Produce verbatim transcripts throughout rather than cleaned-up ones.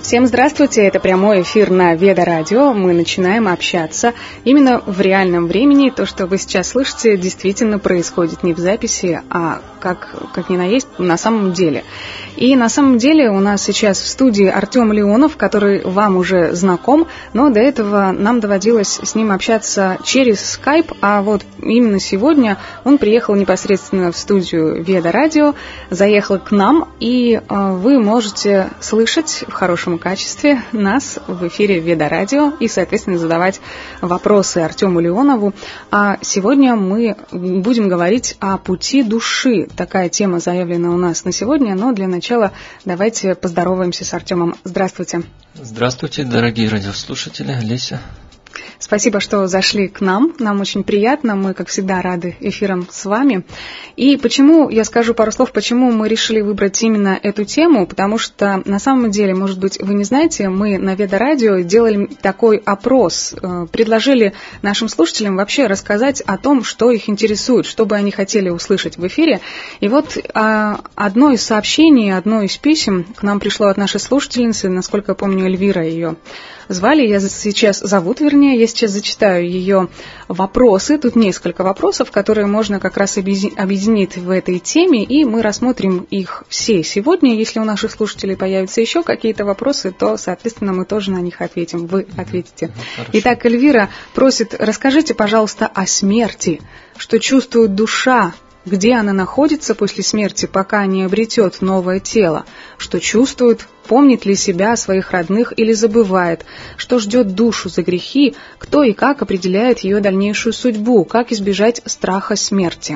Всем здравствуйте, это прямой эфир на Веда Радио. Мы начинаем общаться именно в реальном времени. То, что вы сейчас слышите, действительно происходит не в записи, а как, как ни на есть на самом деле. И на самом деле у нас сейчас в студии Артем Леонов, который вам уже знаком, но до этого нам доводилось с ним общаться через скайп, а вот именно сегодня он приехал непосредственно в студию Веда Радио, заехал к нам, и э, вы можете слышать в хорошем качестве нас в эфире Веда Радио и, соответственно, задавать вопросы Артему Леонову. А сегодня мы будем говорить о пути души. Такая тема заявлена у нас на сегодня, но для начала давайте поздороваемся с Артемом. Здравствуйте. Здравствуйте, дорогие радиослушатели, Олеся. Спасибо, что зашли к нам. Нам очень приятно. Мы, как всегда, рады эфирам с вами. И почему, я скажу пару слов, почему мы решили выбрать именно эту тему, потому что, на самом деле, может быть, вы не знаете, мы на Веда Радио делали такой опрос, предложили нашим слушателям вообще рассказать о том, что их интересует, что бы они хотели услышать в эфире. И вот одно из сообщений, одно из писем к нам пришло от нашей слушательницы, насколько я помню, Эльвира ее звали, я сейчас зовут, вернее, я сейчас зачитаю ее вопросы. Тут несколько вопросов, которые можно как раз объединить в этой теме, и мы рассмотрим их все сегодня. Если у наших слушателей появятся еще какие-то вопросы, то, соответственно, мы тоже на них ответим. Вы ответите. Хорошо. Итак, Эльвира просит, расскажите, пожалуйста, о смерти, что чувствует душа, где она находится после смерти, пока не обретет новое тело, что чувствует, помнит ли себя, своих родных или забывает, что ждет душу за грехи, кто и как определяет ее дальнейшую судьбу, как избежать страха смерти.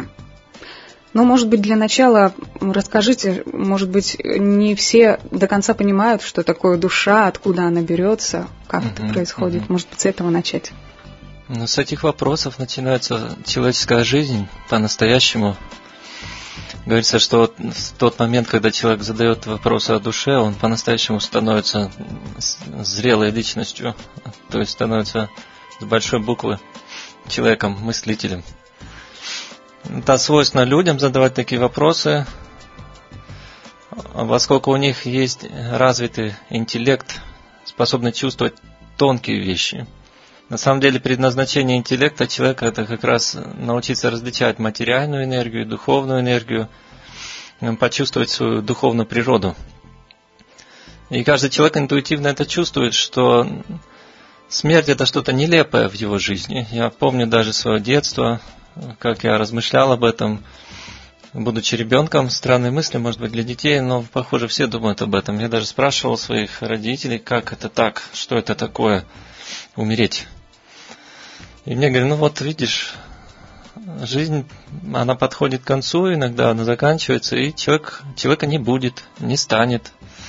Но, может быть, для начала расскажите, может быть, не все до конца понимают, что такое душа, откуда она берется, как uh-huh, это происходит. Uh-huh. Может быть, с этого начать. Ну, с этих вопросов начинается человеческая жизнь по-настоящему. Говорится, что вот в тот момент, когда человек задает вопросы о душе, он по-настоящему становится зрелой личностью, то есть становится с большой буквы человеком, мыслителем. Это свойственно людям задавать такие вопросы, поскольку у них есть развитый интеллект, способный чувствовать тонкие вещи. На самом деле предназначение интеллекта человека – это как раз научиться различать материальную энергию, духовную энергию, почувствовать свою духовную природу. И каждый человек интуитивно это чувствует, что смерть – это что-то нелепое в его жизни. Я помню даже свое детство, как я размышлял об этом, будучи ребенком. Странные мысли, может быть, для детей, но, похоже, все думают об этом. Я даже спрашивал своих родителей, как это так, что это такое – умереть. И мне говорят, ну вот видишь, жизнь, она подходит к концу, иногда она заканчивается, и человек, человека не будет, не станет.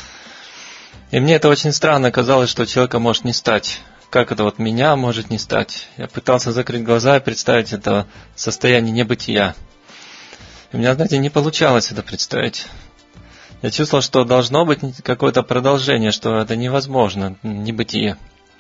И мне это очень странно казалось, что человека может не стать. Как это вот меня может не стать? Я пытался закрыть глаза и представить это состояние небытия. И у меня, знаете, не получалось это представить. Я чувствовал, что должно быть какое-то продолжение, что это невозможно, небытие.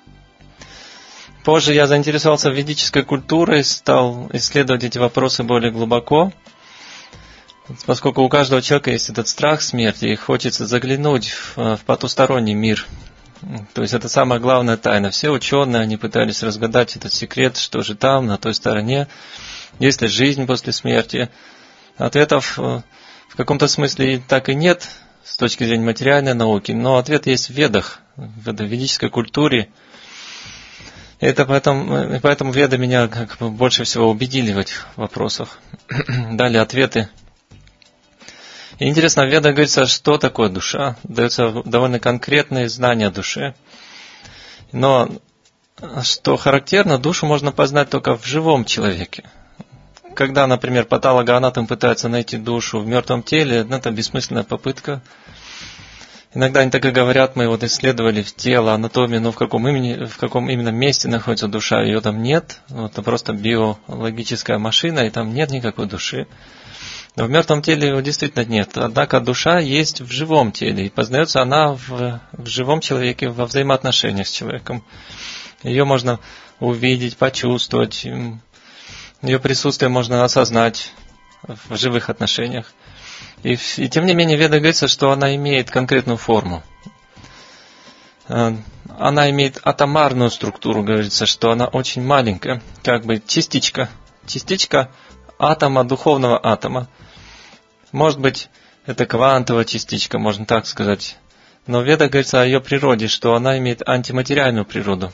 Позже я заинтересовался ведической культурой, стал исследовать эти вопросы более глубоко, поскольку у каждого человека есть этот страх смерти, и хочется заглянуть в, в потусторонний мир. То есть это самая главная тайна. Все ученые, они пытались разгадать этот секрет, что же там, на той стороне, есть ли жизнь после смерти. Ответов в каком-то смысле так и нет с точки зрения материальной науки, но ответ есть в ведах, в ведической культуре. Это поэтому, поэтому веды меня как бы больше всего убедили в этих вопросах, дали ответы. И интересно, в ведах говорится, что такое душа, даются довольно конкретные знания о душе. Но что характерно, душу можно познать только в живом человеке. Когда, например, патологоанатом пытается найти душу в мертвом теле, это бессмысленная попытка. Иногда они так и говорят, мы вот исследовали в тело, анатомию, но в каком, имени, в каком именно месте находится душа, ее там нет. Вот, это просто биологическая машина, и там нет никакой души. Но в мертвом теле его действительно нет. Однако душа есть в живом теле, и познается она в, в живом человеке, во взаимоотношениях с человеком. Ее можно увидеть, почувствовать, ее присутствие можно осознать в живых отношениях. И, и тем не менее, в Ведах говорится, что она имеет конкретную форму. она имеет атомарную структуру, говорится, что она очень маленькая, как бы частичка, частичка атома, духовного атома. Может быть, это квантовая частичка, можно так сказать. Но в Ведах говорится о ее природе, что она имеет антиматериальную природу.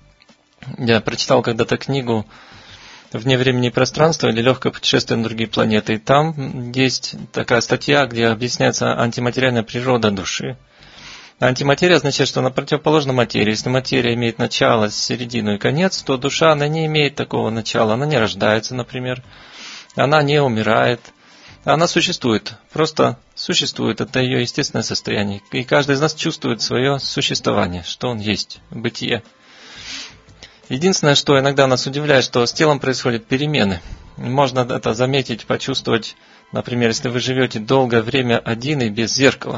Я прочитал когда-то книгу «Вне времени и пространства» или «Легкое путешествие на другие планеты». И там есть такая статья, где объясняется антиматериальная природа души. Антиматерия означает, что она противоположна материи. Если материя имеет начало, середину и конец, то душа, она не имеет такого начала. Она не рождается, например. Она не умирает. Она существует. Просто существует. Это ее естественное состояние. И каждый из нас чувствует свое существование, что он есть, бытие. Единственное, что иногда нас удивляет, что с телом происходят перемены. Можно это заметить, почувствовать, например, если вы живете долгое время один и без зеркала.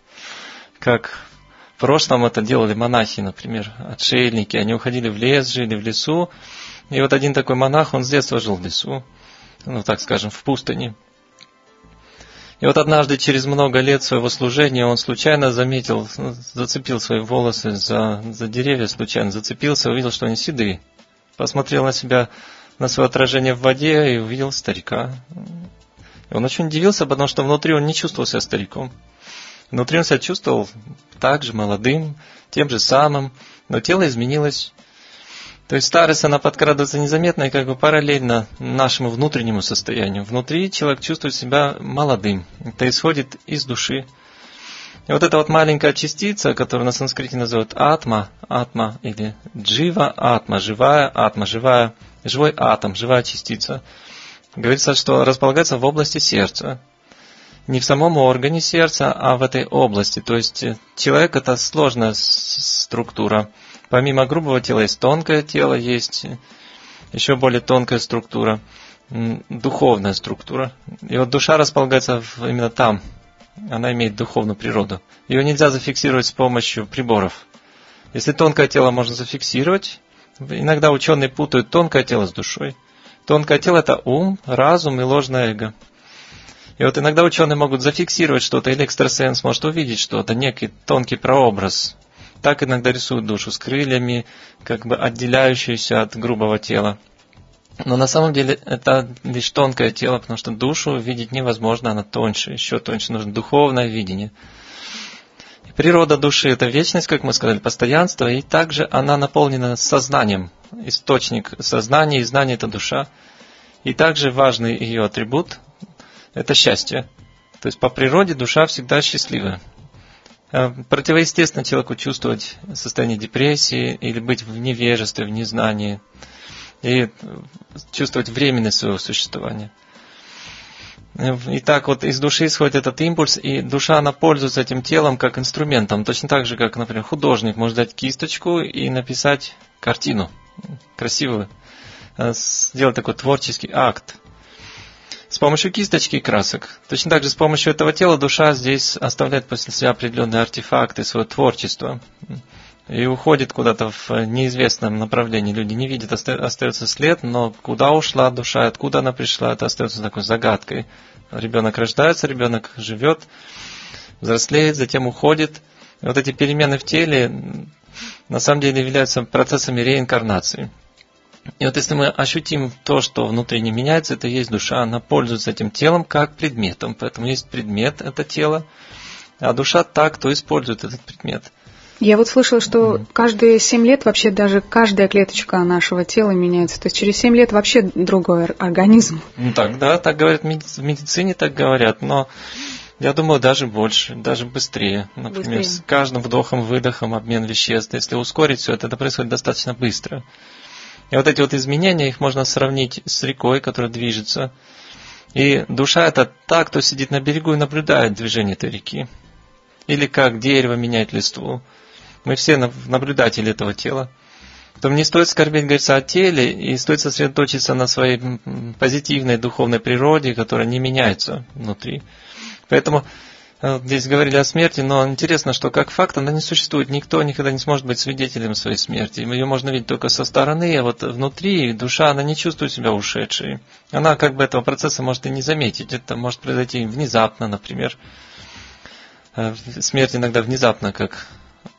Как в прошлом это делали монахи, например, отшельники. Они уходили в лес, жили в лесу. И вот один такой монах, он с детства жил в лесу, ну так скажем, в пустыне. И вот однажды, через много лет своего служения, он случайно заметил, зацепил свои волосы за, за деревья, случайно зацепился, увидел, что они седые. Посмотрел на себя, на свое отражение в воде и увидел старика. И он очень удивился, потому что внутри он не чувствовал себя стариком. Внутри он себя чувствовал так же молодым, тем же самым, но тело изменилось. То есть старость, она подкрадывается незаметно и как бы параллельно нашему внутреннему состоянию. Внутри человек чувствует себя молодым. Это исходит из души. И вот эта вот маленькая частица, которую на санскрите называют атма, атма или джива атма, живая атма, живая, живой атом, живая частица, говорится, что располагается в области сердца. Не в самом органе сердца, а в этой области. То есть человек – это сложная структура. Помимо грубого тела есть тонкое тело, есть еще более тонкая структура, духовная структура. И вот душа располагается именно там. Она имеет духовную природу. Ее нельзя зафиксировать с помощью приборов. Если тонкое тело можно зафиксировать, иногда ученые путают тонкое тело с душой. Тонкое тело – это ум, разум и ложное эго. И вот иногда ученые могут зафиксировать что-то, или экстрасенс может увидеть что-то, некий тонкий прообраз. Так иногда рисуют душу с крыльями, как бы отделяющуюся от грубого тела. Но на самом деле это лишь тонкое тело, потому что душу видеть невозможно, она тоньше, еще тоньше, нужно духовное видение. И природа души – это вечность, как мы сказали, постоянство, и также она наполнена сознанием. Источник сознания и знания – это душа. И также важный ее атрибут – это счастье. То есть по природе душа всегда счастливая. Противоестественно человеку чувствовать состояние депрессии или быть в невежестве, в незнании и чувствовать временность своего существования. Итак, вот из души исходит этот импульс, и душа, она пользуется этим телом как инструментом, точно так же, как, например, художник может дать кисточку и написать картину красивую, сделать такой творческий акт. С помощью кисточки и красок. Точно так же с помощью этого тела душа здесь оставляет после себя определенные артефакты, свое творчество. И уходит куда-то в неизвестном направлении. Люди не видят, остается след, но куда ушла душа, откуда она пришла, это остается такой загадкой. Ребенок рождается, ребенок живет, взрослеет, затем уходит. И вот эти перемены в теле на самом деле являются процессами реинкарнации. И вот если мы ощутим то, что внутри не меняется, это и есть душа, она пользуется этим телом как предметом. Поэтому есть предмет, это тело, а душа так, кто использует этот предмет. Я вот слышала, что mm. каждые семь лет вообще даже каждая клеточка нашего тела меняется. То есть через семь лет вообще другой организм. Ну так, да, так говорят в медицине, так говорят, но я думаю, даже больше, даже быстрее. Например, быстрее. С каждым вдохом-выдохом обмен веществ. Если ускорить все это, это происходит достаточно быстро. И вот эти вот изменения, их можно сравнить с рекой, которая движется. И душа – это та, кто сидит на берегу и наблюдает движение этой реки. Или как дерево меняет листву. Мы все наблюдатели этого тела. Поэтому не стоит скорбеть, говорится, о теле, и стоит сосредоточиться на своей позитивной духовной природе, которая не меняется внутри. Поэтому здесь говорили о смерти, но интересно, что как факт она не существует. Никто никогда не сможет быть свидетелем своей смерти. Ее можно видеть только со стороны, а вот внутри душа, она не чувствует себя ушедшей. Она как бы этого процесса может и не заметить. Это может произойти внезапно, например. Смерть иногда внезапно, как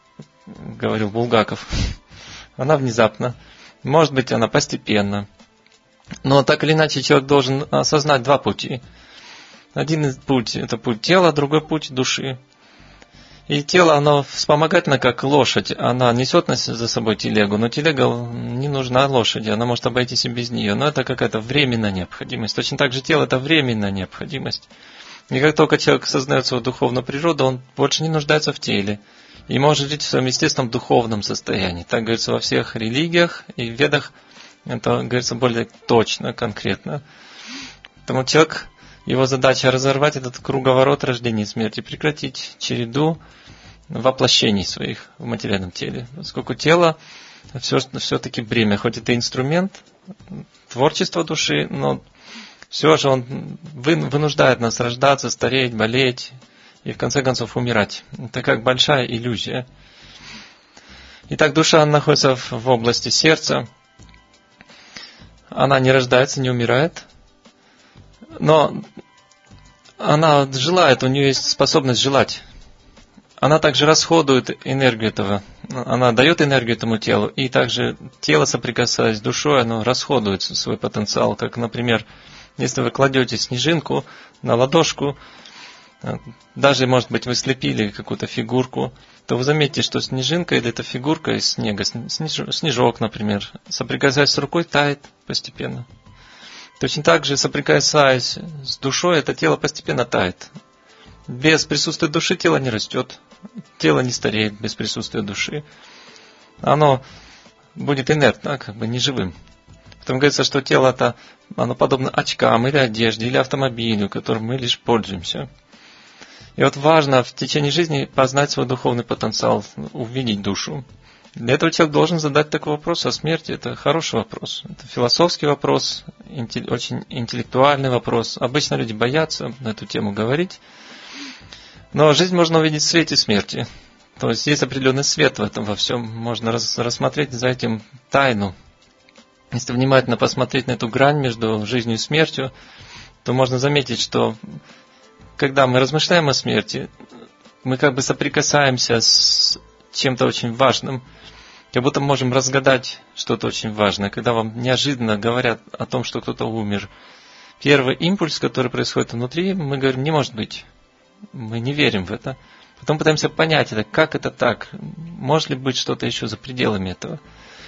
говорил Булгаков. Она внезапно, может быть, она постепенно. Но так или иначе человек должен осознать два пути. Один путь – это путь тела, другой путь – души. И тело, оно вспомогательно, как лошадь. Она несет за собой телегу, но телега не нужна лошади, она может обойтись и без нее. Но это какая-то временная необходимость. Точно так же тело – это временная необходимость. И как только человек осознает свою духовную природу, он больше не нуждается в теле. И может жить в своем естественном духовном состоянии. Так говорится во всех религиях и в ведах. Это говорится более точно, конкретно. Поэтому человек, его задача разорвать этот круговорот рождения и смерти, прекратить череду воплощений своих в материальном теле. Поскольку тело все, все-таки бремя, хоть это инструмент творчества души, но все же он вынуждает нас рождаться, стареть, болеть и в конце концов умирать. Это как большая иллюзия. Итак, душа находится в области сердца. Она не рождается, не умирает, но она желает, у нее есть способность желать. Она также расходует энергию этого, она дает энергию этому телу, и также тело, соприкасаясь с душой, оно расходует свой потенциал. Как, например, если вы кладете снежинку на ладошку, даже, может быть, вы слепили какую-то фигурку, то вы заметите, что снежинка или эта фигурка из снега, снежок, например, соприкасаясь с рукой, тает постепенно. Точно так же, соприкасаясь с душой, это тело постепенно тает. Без присутствия души тело не растет, тело не стареет без присутствия души. Оно будет инертно, как бы неживым. Потом говорится, что тело это, оно подобно очкам или одежде, или автомобилю, которым мы лишь пользуемся. И вот важно в течение жизни познать свой духовный потенциал, увидеть душу. Для этого человек должен задать такой вопрос о смерти. Это хороший вопрос. Это философский вопрос, очень интеллектуальный вопрос. Обычно люди боятся на эту тему говорить. Но жизнь можно увидеть в свете смерти. То есть есть определенный свет в этом во всем. Можно рассмотреть за этим тайну. Если внимательно посмотреть на эту грань между жизнью и смертью, то можно заметить, что когда мы размышляем о смерти, мы как бы соприкасаемся с чем-то очень важным, как будто можем разгадать что-то очень важное. Когда вам неожиданно говорят о том, что кто-то умер, первый импульс, который происходит внутри, мы говорим, не может быть. Мы не верим в это. Потом пытаемся понять это, как это так, может ли быть что-то еще за пределами этого.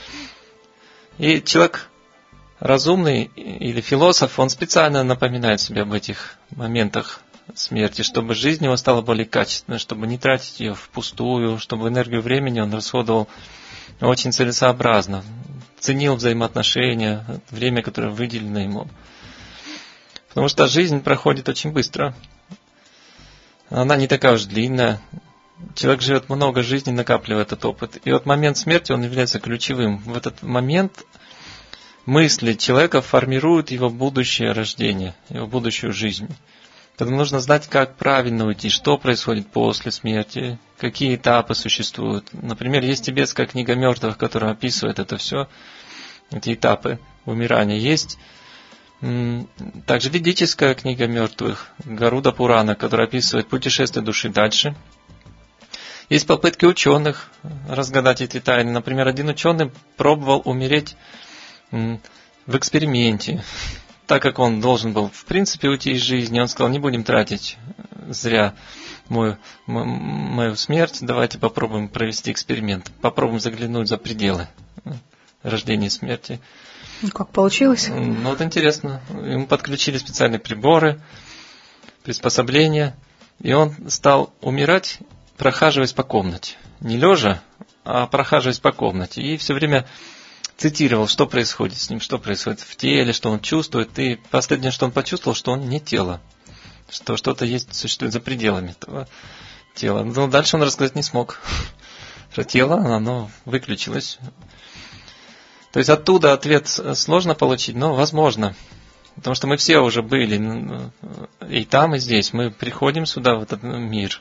И человек разумный или философ, он специально напоминает себе об этих моментах смерти, чтобы жизнь его стала более качественной, чтобы не тратить ее впустую, чтобы энергию времени он расходовал очень целесообразно, ценил взаимоотношения, время, которое выделено ему. Потому что жизнь проходит очень быстро. Она не такая уж длинная. Человек живет много жизней, накапливая этот опыт. И вот момент смерти, он является ключевым. В этот момент мысли человека формируют его будущее рождение, его будущую жизнь. Поэтому нужно знать, как правильно уйти, что происходит после смерти, какие этапы существуют. Например, есть тибетская книга мертвых, которая описывает это все, эти этапы умирания. Есть также ведическая книга мертвых, Гаруда Пурана, которая описывает путешествие души дальше. Есть попытки ученых разгадать эти тайны. Например, один ученый пробовал умереть в эксперименте. Так как он должен был, в принципе, уйти из жизни, он сказал, не будем тратить зря мою, мою смерть, давайте попробуем провести эксперимент, попробуем заглянуть за пределы рождения и смерти. Как получилось? Ну, вот интересно. Ему подключили специальные приборы, приспособления, и он стал умирать, прохаживаясь по комнате. Не лежа, а прохаживаясь по комнате. И все время цитировал, что происходит с ним, что происходит в теле, что он чувствует. И последнее, что он почувствовал, что он не тело, что что-то есть, существует за пределами этого тела. Но дальше он рассказать не смог. Что тело, оно выключилось. То есть оттуда ответ сложно получить, но возможно. Потому что мы все уже были и там, и здесь. Мы приходим сюда, в этот мир.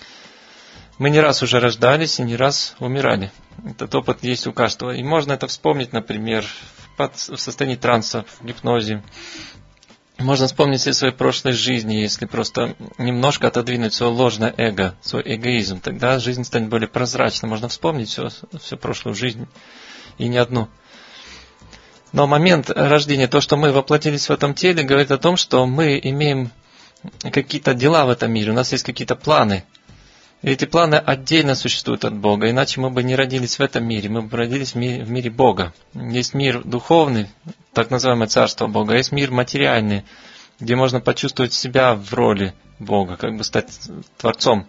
Мы не раз уже рождались и не раз умирали. Этот опыт есть у каждого. И можно это вспомнить, например, в состоянии транса, в гипнозе. можно вспомнить все свои прошлые жизни, если просто немножко отодвинуть свое ложное эго, свой эгоизм, тогда жизнь станет более прозрачной. Можно вспомнить всю, всю прошлую жизнь, и не одну. Но момент рождения, то, что мы воплотились в этом теле, говорит о том, что мы имеем какие-то дела в этом мире, у нас есть какие-то планы. И эти планы отдельно существуют от Бога, иначе мы бы не родились в этом мире, мы бы родились в мире, в мире Бога. Есть мир духовный, так называемое Царство Бога, а есть мир материальный, где можно почувствовать себя в роли Бога, как бы стать Творцом.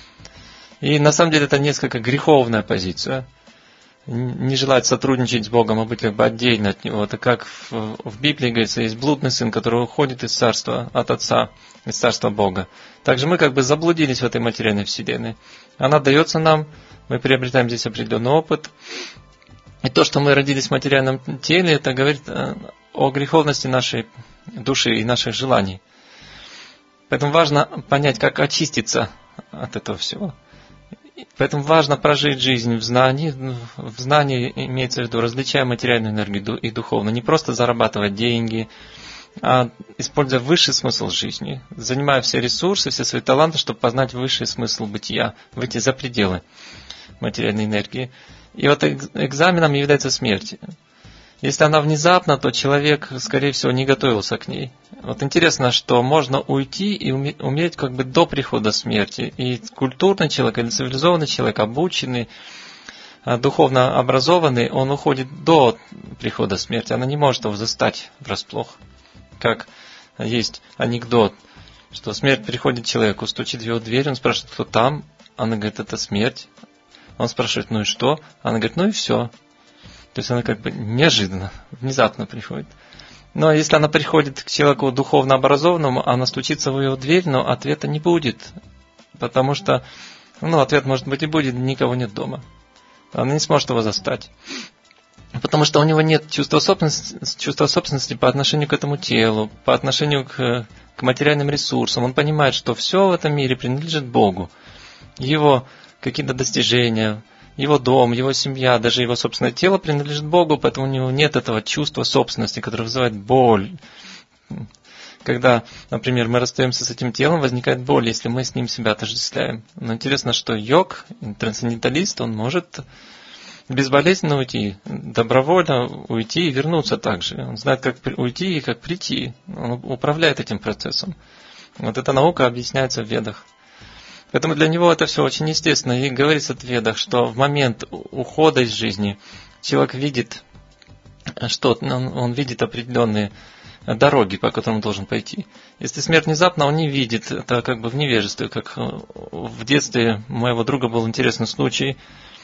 И на самом деле это несколько греховная позиция. Не желать сотрудничать с Богом, а быть как бы отдельно от Него. Это как в, в Библии говорится, есть блудный сын, который уходит из царства от Отца, из царства Бога. Также мы как бы заблудились в этой материальной вселенной. Она дается нам, мы приобретаем здесь определенный опыт. И то, что мы родились в материальном теле, это говорит о греховности нашей души и наших желаний. Поэтому важно понять, как очиститься от этого всего. Поэтому важно прожить жизнь в знании. В знании имеется в виду, различая материальную энергию и духовную. Не просто зарабатывать деньги, а используя высший смысл жизни. Занимая все ресурсы, все свои таланты, чтобы познать высший смысл бытия. Выйти за пределы материальной энергии. И вот экзаменом является смерть. Если она внезапна, то человек, скорее всего, не готовился к ней. Вот интересно, что можно уйти и умереть как бы до прихода смерти. И культурный человек или цивилизованный человек, обученный, духовно образованный, он уходит до прихода смерти. Она не может его застать врасплох. Как есть анекдот, что смерть приходит к человеку, стучит в его дверь, он спрашивает, кто там? Она говорит, это смерть. Он спрашивает, ну и что? Она говорит, ну и все. То есть она как бы неожиданно, внезапно приходит. Но если она приходит к человеку духовно образованному, она стучится в его дверь, но ответа не будет. Потому что, ну, ответ может быть и будет, никого нет дома. Она не сможет его застать. Потому что у него нет чувства собственности, чувства собственности по отношению к этому телу, по отношению к, к материальным ресурсам. Он понимает, что все в этом мире принадлежит Богу. Его какие-то достижения, его дом, его семья, даже его собственное тело принадлежит Богу, поэтому у него нет этого чувства собственности, которое вызывает боль. Когда, например, мы расстаемся с этим телом, возникает боль, если мы с ним себя отождествляем. Но интересно, что йог, трансценденталист, он может безболезненно уйти, добровольно уйти и вернуться также. Он знает, как уйти и как прийти. Он управляет этим процессом. Вот эта наука объясняется в Ведах. Поэтому для него это все очень естественно. И говорится в Ведах, что в момент ухода из жизни человек видит, что он, он видит определенные дороги, по которым он должен пойти. Если смерть внезапно, он не видит. Это как бы в невежестве. Как в детстве моего друга был интересный случай.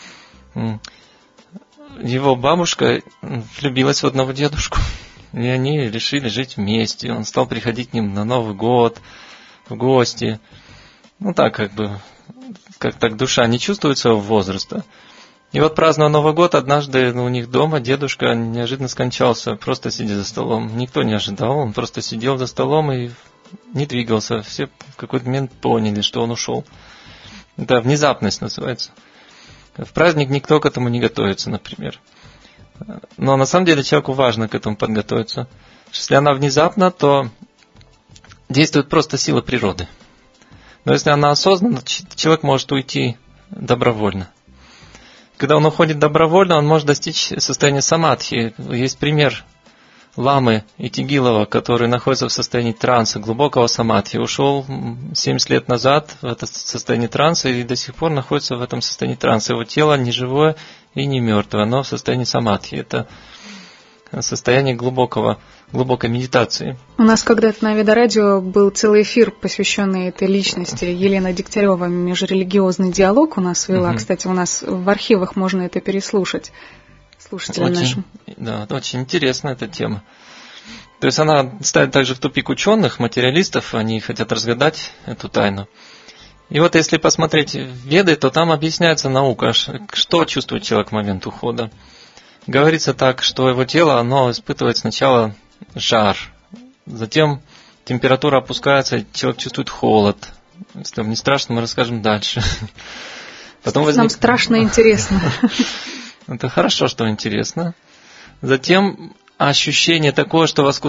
Его бабушка влюбилась в одного дедушку. И они решили жить вместе. Он стал приходить к ним на Новый год, в гости. Ну так, как бы, как так душа не чувствует своего возраста. И вот празднуя Новый год, однажды у них дома дедушка неожиданно скончался, просто сидя за столом. Никто не ожидал, он просто сидел за столом и не двигался. Все в какой-то момент поняли, что он ушел. Это внезапность называется. В праздник никто к этому не готовится, например. Но на самом деле человеку важно к этому подготовиться. Если она внезапна, то действует просто сила природы. Но если она осознанна, человек может уйти добровольно. Когда он уходит добровольно, он может достичь состояния самадхи. Есть пример ламы Итигилова, который находится в состоянии транса, глубокого самадхи. Ушел семьдесят лет назад в это состояние транса и до сих пор находится в этом состоянии транса. Его тело не живое и не мертвое, но в состоянии самадхи. Это состояние глубокого, глубокой медитации. У нас когда-то на Ведарадио был целый эфир, посвященный этой личности. Елена Дегтярева, межрелигиозный диалог у нас вела. Угу. Кстати, у нас в архивах можно это переслушать. Слушателям очень, нашим. Да, очень интересна эта тема. То есть она ставит также в тупик ученых, материалистов, они хотят разгадать эту тайну. И вот если посмотреть в Веды, то там объясняется наука, что чувствует человек в момент ухода. Говорится так, что его тело, оно испытывает сначала жар, затем температура опускается, и человек чувствует холод. Если вам не страшно, мы расскажем дальше. Потом возник... Нам страшно и интересно. Это хорошо, что интересно. Затем ощущение такое, что вас кусает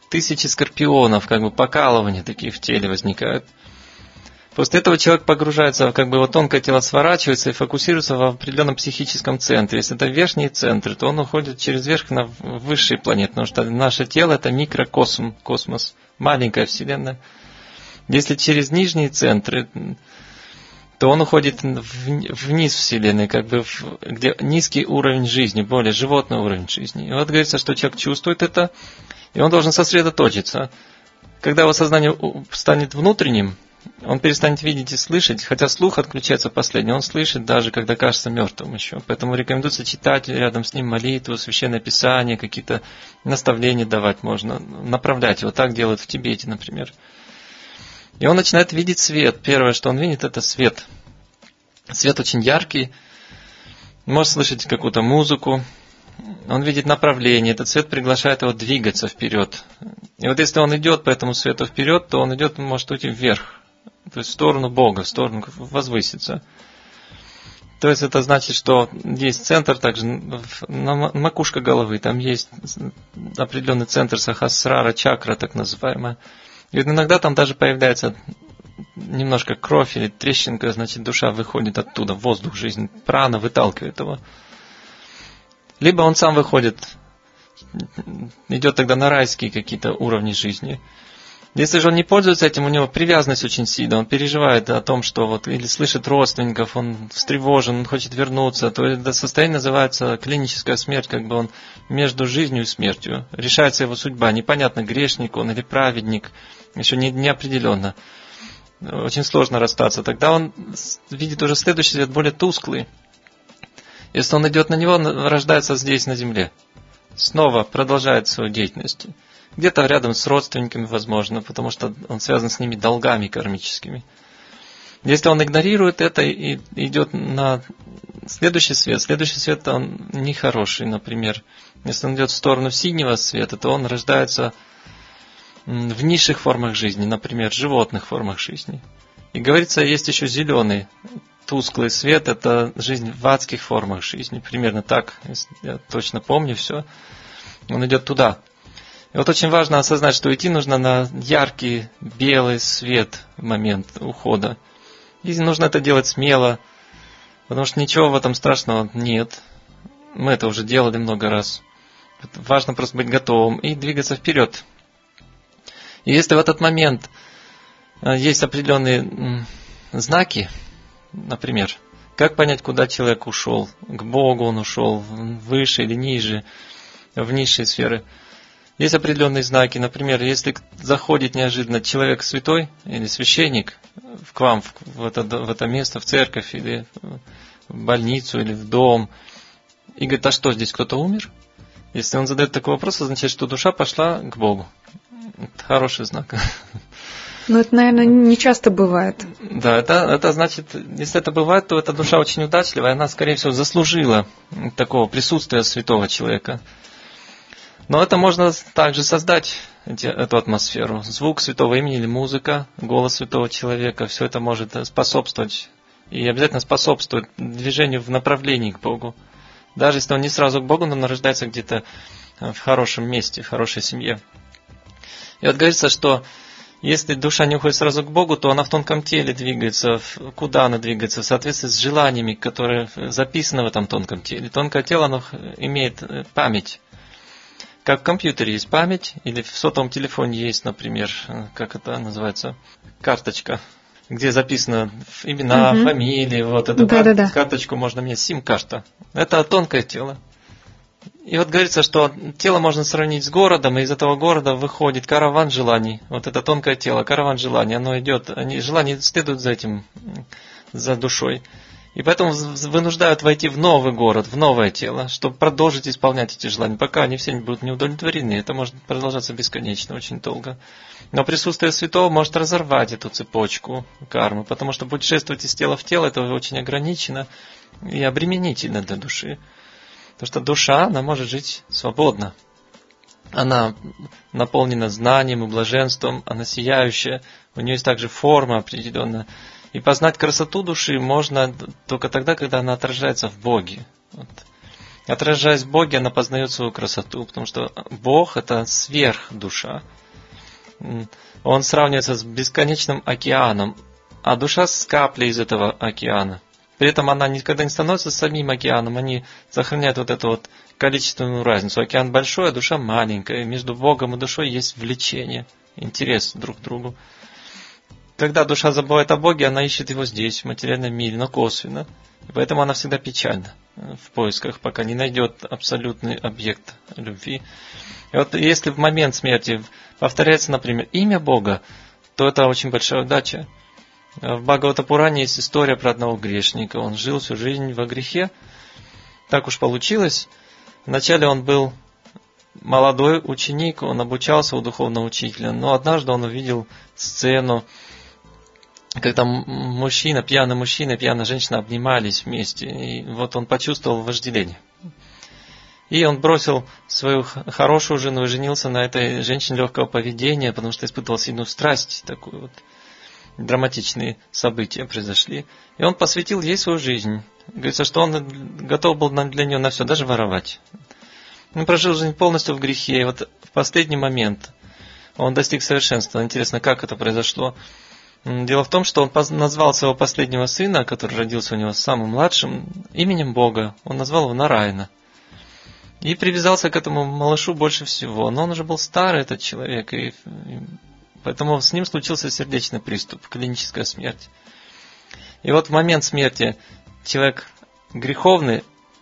тысячи скорпионов, как бы покалывания такие в теле возникают. После этого человек погружается, как бы его тонкое тело сворачивается и фокусируется в определенном психическом центре. Если это верхний центр, то он уходит через верх на высшие планеты, потому что наше тело это микрокосм, космос, маленькая вселенная. Если через нижние центры, то он уходит вниз вселенной, как бы в, где низкий уровень жизни, более животный уровень жизни. И вот говорится, что человек чувствует это, и он должен сосредоточиться. Когда его сознание станет внутренним, он перестанет видеть и слышать, хотя слух отключается последний, он слышит даже, когда кажется мертвым еще. Поэтому рекомендуется читать рядом с ним молитву, священное писание, какие-то наставления давать можно, направлять его. Так делают в Тибете, например. И он начинает видеть свет. Первое, что он видит, это свет. Свет очень яркий, может слышать какую-то музыку. Он видит направление, этот свет приглашает его двигаться вперед. И вот если он идет по этому свету вперед, то он идет, может уйти вверх. То есть в сторону Бога, в сторону возвыситься. То есть это значит, что есть центр, также на макушка головы, там есть определенный центр сахасрара, чакра так называемая. И иногда там даже появляется немножко кровь или трещинка, значит душа выходит оттуда, воздух, жизнь, прана выталкивает его. Либо он сам выходит, идет тогда на райские какие-то уровни жизни. Если же он не пользуется этим, у него привязанность очень сильная, он переживает о том, что вот или слышит родственников, он встревожен, он хочет вернуться, то это состояние называется клиническая смерть, как бы он между жизнью и смертью. Решается его судьба, непонятно, грешник он или праведник, еще не, не определенно. Очень сложно расстаться. Тогда он видит уже следующий свет, более тусклый. Если он идет на него, он рождается здесь, на земле. Снова продолжает свою деятельность. Где-то рядом с родственниками, возможно, потому что он связан с ними долгами кармическими. Если он игнорирует это и идет на следующий свет, следующий свет он нехороший, например. Если он идет в сторону синего света, то он рождается в низших формах жизни, например, животных формах жизни. И говорится, есть еще зеленый, тусклый свет, это жизнь в адских формах жизни. Примерно так, если я точно помню все. Он идет туда. И вот очень важно осознать, что идти нужно на яркий белый свет в момент ухода. И нужно это делать смело, потому что ничего в этом страшного нет. Мы это уже делали много раз. Важно просто быть готовым и двигаться вперед. И если в этот момент есть определенные знаки, например, как понять, куда человек ушел, к Богу он ушел, выше или ниже, в низшие сферы. Есть определенные знаки, например, если заходит неожиданно человек святой или священник к вам в это, в это место, в церковь или в больницу или в дом, и говорит, а что, здесь кто-то умер? Если он задает такой вопрос, означает, что душа пошла к Богу. Это хороший знак. Но это, наверное, не часто бывает. Да, это, это значит, если это бывает, то эта душа очень удачливая, она, скорее всего, заслужила такого присутствия святого человека. Но это можно также создать, эти, эту атмосферу. Звук святого имени или музыка, голос святого человека, все это может способствовать и обязательно способствует движению в направлении к Богу. Даже если он не сразу к Богу, но он рождается где-то в хорошем месте, в хорошей семье. И вот говорится, что если душа не уходит сразу к Богу, то она в тонком теле двигается. Куда она двигается? В соответствии с желаниями, которые записаны в этом тонком теле. Тонкое тело, оно имеет память. Как в компьютере есть память, или в сотовом телефоне есть, например, как это называется, карточка, где записано имена, угу. фамилии, вот эту да, кар- да, да. карточку можно менять, сим-карта. Это тонкое тело. И вот говорится, что тело можно сравнить с городом, и из этого города выходит караван желаний. Вот это тонкое тело, караван желаний, оно идет, они, желания следуют за этим, за душой. И поэтому вынуждают войти в новый город, в новое тело, чтобы продолжить исполнять эти желания. Пока они все будут не удовлетворены, это может продолжаться бесконечно, очень долго. Но присутствие святого может разорвать эту цепочку кармы, потому что путешествовать из тела в тело, это очень ограничено и обременительно для души. Потому что душа, она может жить свободно. Она наполнена знанием и блаженством, она сияющая, у нее есть также форма определенная. И познать красоту души можно только тогда, когда она отражается в Боге. Вот. отражаясь в Боге, она познает свою красоту, потому что Бог – это сверхдуша. Он сравнивается с бесконечным океаном, а душа с каплей из этого океана. При этом она никогда не становится самим океаном, они сохраняют вот эту вот количественную разницу. Океан большой, а душа маленькая. Между Богом и душой есть влечение, интерес друг к другу. Когда душа забывает о Боге, она ищет его здесь, в материальном мире, но косвенно. И поэтому она всегда печальна в поисках, пока не найдет абсолютный объект любви. И вот если в момент смерти повторяется, например, имя Бога, то это очень большая удача. В Бхагавата-пуране есть история про одного грешника. Он жил всю жизнь во грехе. Так уж получилось. Вначале он был молодой ученик, он обучался у духовного учителя. Но однажды он увидел сцену, когда мужчина, пьяный мужчина и пьяная женщина обнимались вместе. И вот он почувствовал вожделение. И он бросил свою хорошую жену и женился на этой женщине легкого поведения, потому что испытывал сильную страсть такую вот. Драматичные события произошли. И он посвятил ей свою жизнь. Говорится, что он готов был для нее на все, даже воровать. Он прожил жизнь полностью в грехе. И вот в последний момент он достиг совершенства. Интересно, как это произошло. Дело в том, что он назвал своего последнего сына, который родился у него самым младшим, именем Бога. Он назвал его Нараяна. И привязался к этому малышу больше всего. Но он уже был старый, этот человек, и поэтому с ним случился сердечный приступ, клиническая смерть. И вот в момент смерти человек греховный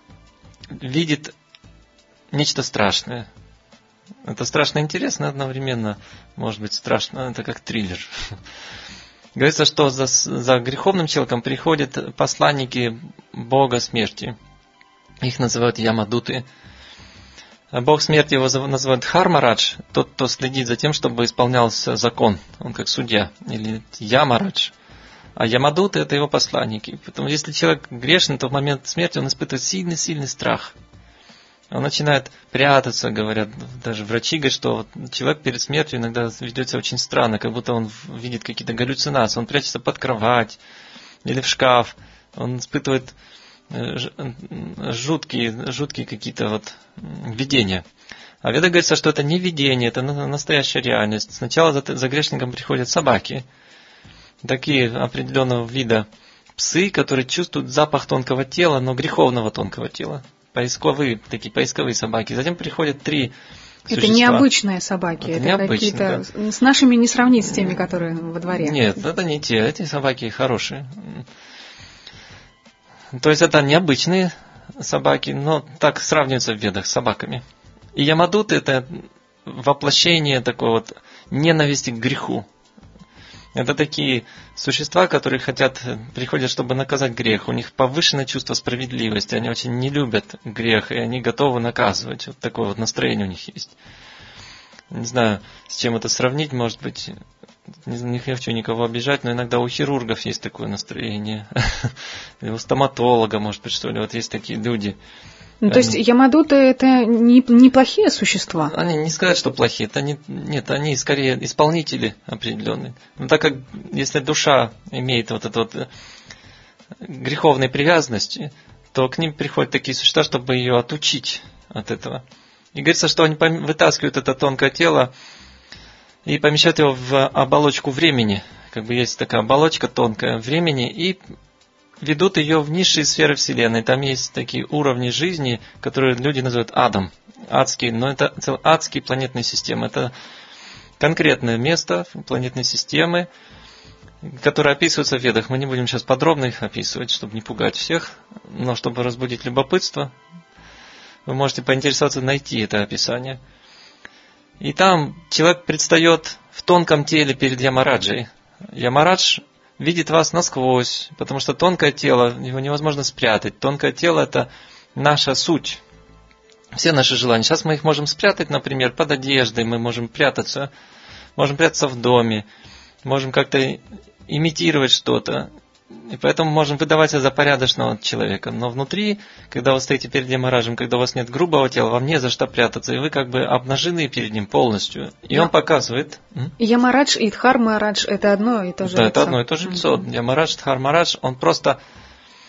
видит нечто страшное. Это страшно интересно, одновременно, может быть, страшно, это как триллер. Говорится, что за, за греховным человеком приходят посланники Бога смерти. Их называют Ямадуты. Бог смерти его называют Дхармарадж, тот, кто следит за тем, чтобы исполнялся закон. Он как судья. Или Ямарадж. А Ямадуты – это его посланники. Поэтому если человек грешный, то в момент смерти он испытывает сильный-сильный страх. Он начинает прятаться, говорят, даже врачи говорят, что вот человек перед смертью иногда ведет себя очень странно, как будто он видит какие-то галлюцинации. Он прячется под кровать или в шкаф. Он испытывает жуткие, жуткие какие-то вот видения. А Веда говорится, что это не видение, это настоящая реальность. Сначала за, за грешником приходят собаки, такие определенного вида псы, которые чувствуют запах тонкого тела, но греховного тонкого тела. Поисковые, такие поисковые собаки. Затем приходят три это существа. Необычные собаки, это, это какие-то да. С нашими не сравнить с теми, которые во дворе. Нет, это не те, эти собаки хорошие. То есть это необычные собаки, но так сравниваются в Ведах с собаками. И Ямадуты – это воплощение такой вот ненависти к греху. Это такие существа, которые хотят, приходят, чтобы наказать грех. У них повышенное чувство справедливости, они очень не любят грех, и они готовы наказывать. Вот такое вот настроение у них есть. Не знаю, с чем это сравнить, может быть, не хочу никого обижать, но иногда у хирургов есть такое настроение. Или у стоматолога, может быть, что ли, вот есть такие люди. Ну, то есть Ямадуты это не, не плохие существа? Они не сказать, что плохие. Это не, нет, они скорее исполнители определенные. Но так как если душа имеет вот эту вот греховной привязанности, то к ним приходят такие существа, чтобы ее отучить от этого. И говорится, что они вытаскивают это тонкое тело и помещают его в оболочку времени. Как бы есть такая оболочка тонкая времени, и ведут ее в низшие сферы Вселенной. Там есть такие уровни жизни, которые люди называют адом. Адские, но это адские планетные системы. Это конкретное место планетной системы, которые описываются в Ведах. Мы не будем сейчас подробно их описывать, чтобы не пугать всех, но чтобы разбудить любопытство, вы можете поинтересоваться, найти это описание. И там человек предстает в тонком теле перед Ямараджей. Ямарадж видит вас насквозь, потому что тонкое тело, его невозможно спрятать. Тонкое тело – это наша суть. Все наши желания. Сейчас мы их можем спрятать, например, под одеждой, мы можем прятаться, можем прятаться в доме, можем как-то имитировать что-то. И поэтому можем выдавать себя за порядочного человека. Но внутри, когда вы стоите перед Ямараджем, когда у вас нет грубого тела, вам не за что прятаться, и вы как бы обнажены перед ним полностью. И да. Он показывает. Ямарадж и Дхармарадж – это одно и то же да, лицо. это одно и то же лицо. Ямарадж, Дхармарадж, он просто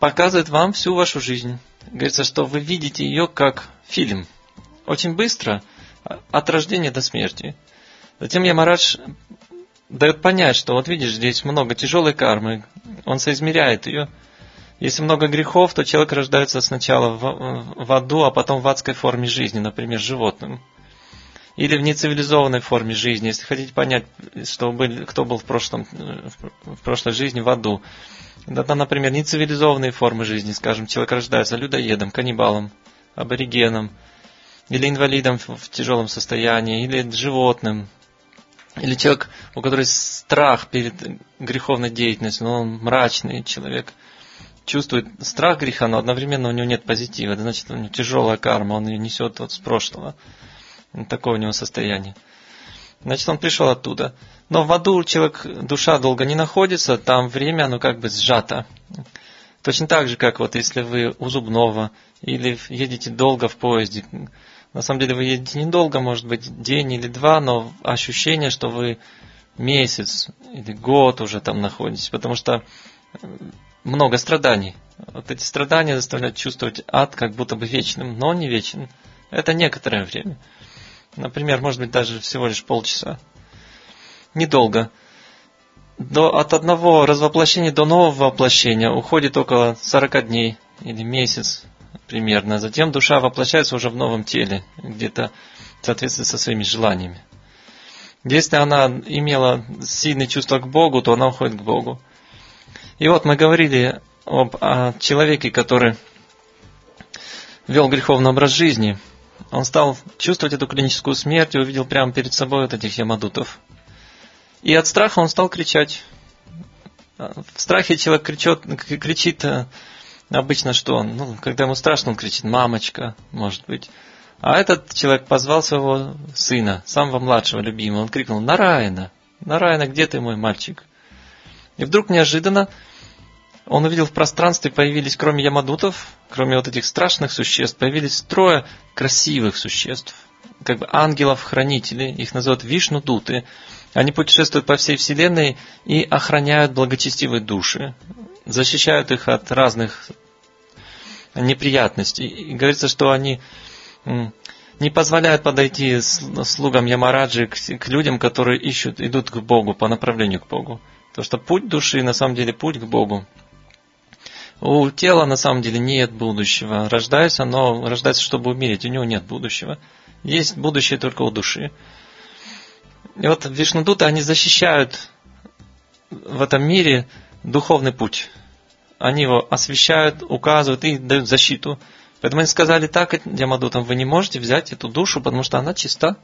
показывает вам всю вашу жизнь. Говорится, что вы видите ее как фильм. Очень быстро, от рождения до смерти. Затем Ямарадж дает понять, что вот видишь, здесь много тяжелой кармы. Он соизмеряет ее. Если много грехов, то человек рождается сначала в, в аду, а потом в адской форме жизни, например, животным. Или в нецивилизованной форме жизни. Если хотите понять, что были, кто был в, прошлом, в прошлой жизни в аду. Это, например, нецивилизованные формы жизни. Скажем, человек рождается людоедом, каннибалом, аборигеном, или инвалидом в тяжелом состоянии, или животным. Или человек, у которого есть страх перед греховной деятельностью, но он мрачный человек. Чувствует страх греха, но одновременно у него нет позитива. Это значит, у него тяжелая карма, он ее несет вот с прошлого. Такое у него состояние. Значит, он пришел оттуда. Но в аду человек, душа долго не находится, там время, оно как бы сжато. Точно так же, как вот если вы у зубного, или едете долго в поезде. На самом деле вы едете недолго, может быть, день или два, но ощущение, что вы месяц или год уже там находитесь, потому что много страданий. Вот эти страдания заставляют чувствовать ад как будто бы вечным, но он не вечен. Это некоторое время. Например, может быть, даже всего лишь полчаса. Недолго. До, от одного развоплощения до нового воплощения уходит около сорок дней или месяц примерно. Затем душа воплощается уже в новом теле, где-то в соответствии со своими желаниями. Если она имела сильные чувства к Богу, то она уходит к Богу. И вот мы говорили об о человеке, который вел греховный образ жизни. Он стал чувствовать эту клиническую смерть и увидел прямо перед собой вот этих ямадутов. И от страха он стал кричать. В страхе человек кричит, кричит обычно что? Ну, когда ему страшно, он кричит «мамочка», может быть. А этот человек позвал своего сына, самого младшего, любимого. Он крикнул «Нараяна! Нараяна, где ты, мой мальчик?» И вдруг неожиданно он увидел в пространстве, появились, кроме ямадутов, кроме вот этих страшных существ, появились трое красивых существ, как бы ангелов-хранителей, их называют вишну-дуты. Они путешествуют по всей Вселенной и охраняют благочестивые души, защищают их от разных неприятностей. И говорится, что они не позволяют подойти слугам Ямараджи к людям, которые ищут, идут к Богу, по направлению к Богу. Потому что путь души, на самом деле, путь к Богу. У тела, на самом деле, нет будущего. Рождаясь, оно рождается, чтобы умереть. У него нет будущего. Есть будущее только у души. И вот вишнудуты, они защищают в этом мире духовный путь. Они его освещают, указывают и дают защиту. Поэтому они сказали так ямадутам: вы не можете взять эту душу, потому что она чиста.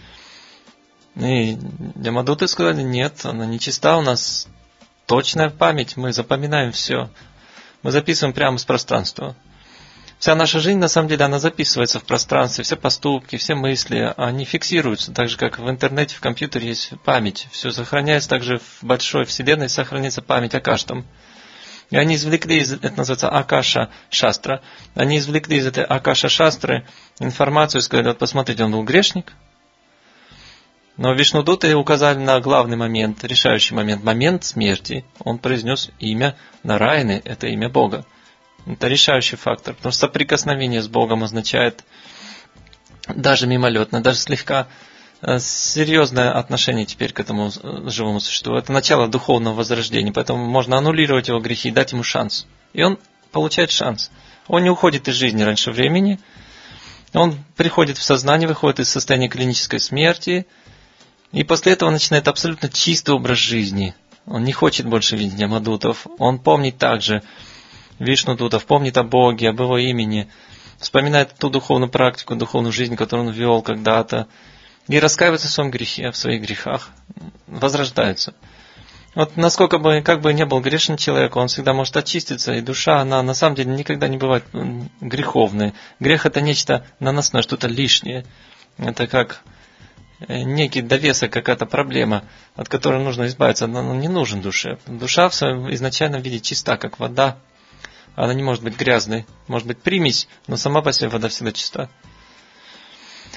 И ямадуты сказали: нет, она не чиста, у нас точная память, мы запоминаем все. Мы записываем прямо с пространства. Вся наша жизнь, на самом деле, она записывается в пространстве, все поступки, все мысли, они фиксируются, так же, как в интернете, в компьютере есть память. Все сохраняется, также в большой вселенной сохранится память о каждом. И они извлекли, из, это называется Акаша Шастра, они извлекли из этой Акаша Шастры информацию и сказали: вот посмотрите, он был грешник. Но вишнудуты указали на главный момент, решающий момент, момент смерти. Он произнес имя Нараяны, это имя Бога. Это решающий фактор, потому что соприкосновение с Богом означает даже мимолетно, даже слегка серьезное отношение теперь к этому живому существу. Это начало духовного возрождения, поэтому можно аннулировать его грехи и дать ему шанс. И он получает шанс. Он не уходит из жизни раньше времени, он приходит в сознание, выходит из состояния клинической смерти, и после этого начинает абсолютно чистый образ жизни. Он не хочет больше видеть ямадутов, он помнит также вишнудутов, помнит о Боге, об его имени, вспоминает ту духовную практику, духовную жизнь, которую он вел когда-то, и раскаивается в своем грехе, в своих грехах, возрождается. Вот насколько бы, как бы не был грешен человек, он всегда может очиститься, и душа, она на самом деле никогда не бывает греховной. Грех — это нечто наносное, что-то лишнее. Это как некий довесок, какая-то проблема, от которой нужно избавиться. Она не нужен душе. Душа в своем изначальном виде чиста, как вода. Она не может быть грязной. Может быть примесь, но сама по себе вода всегда чиста.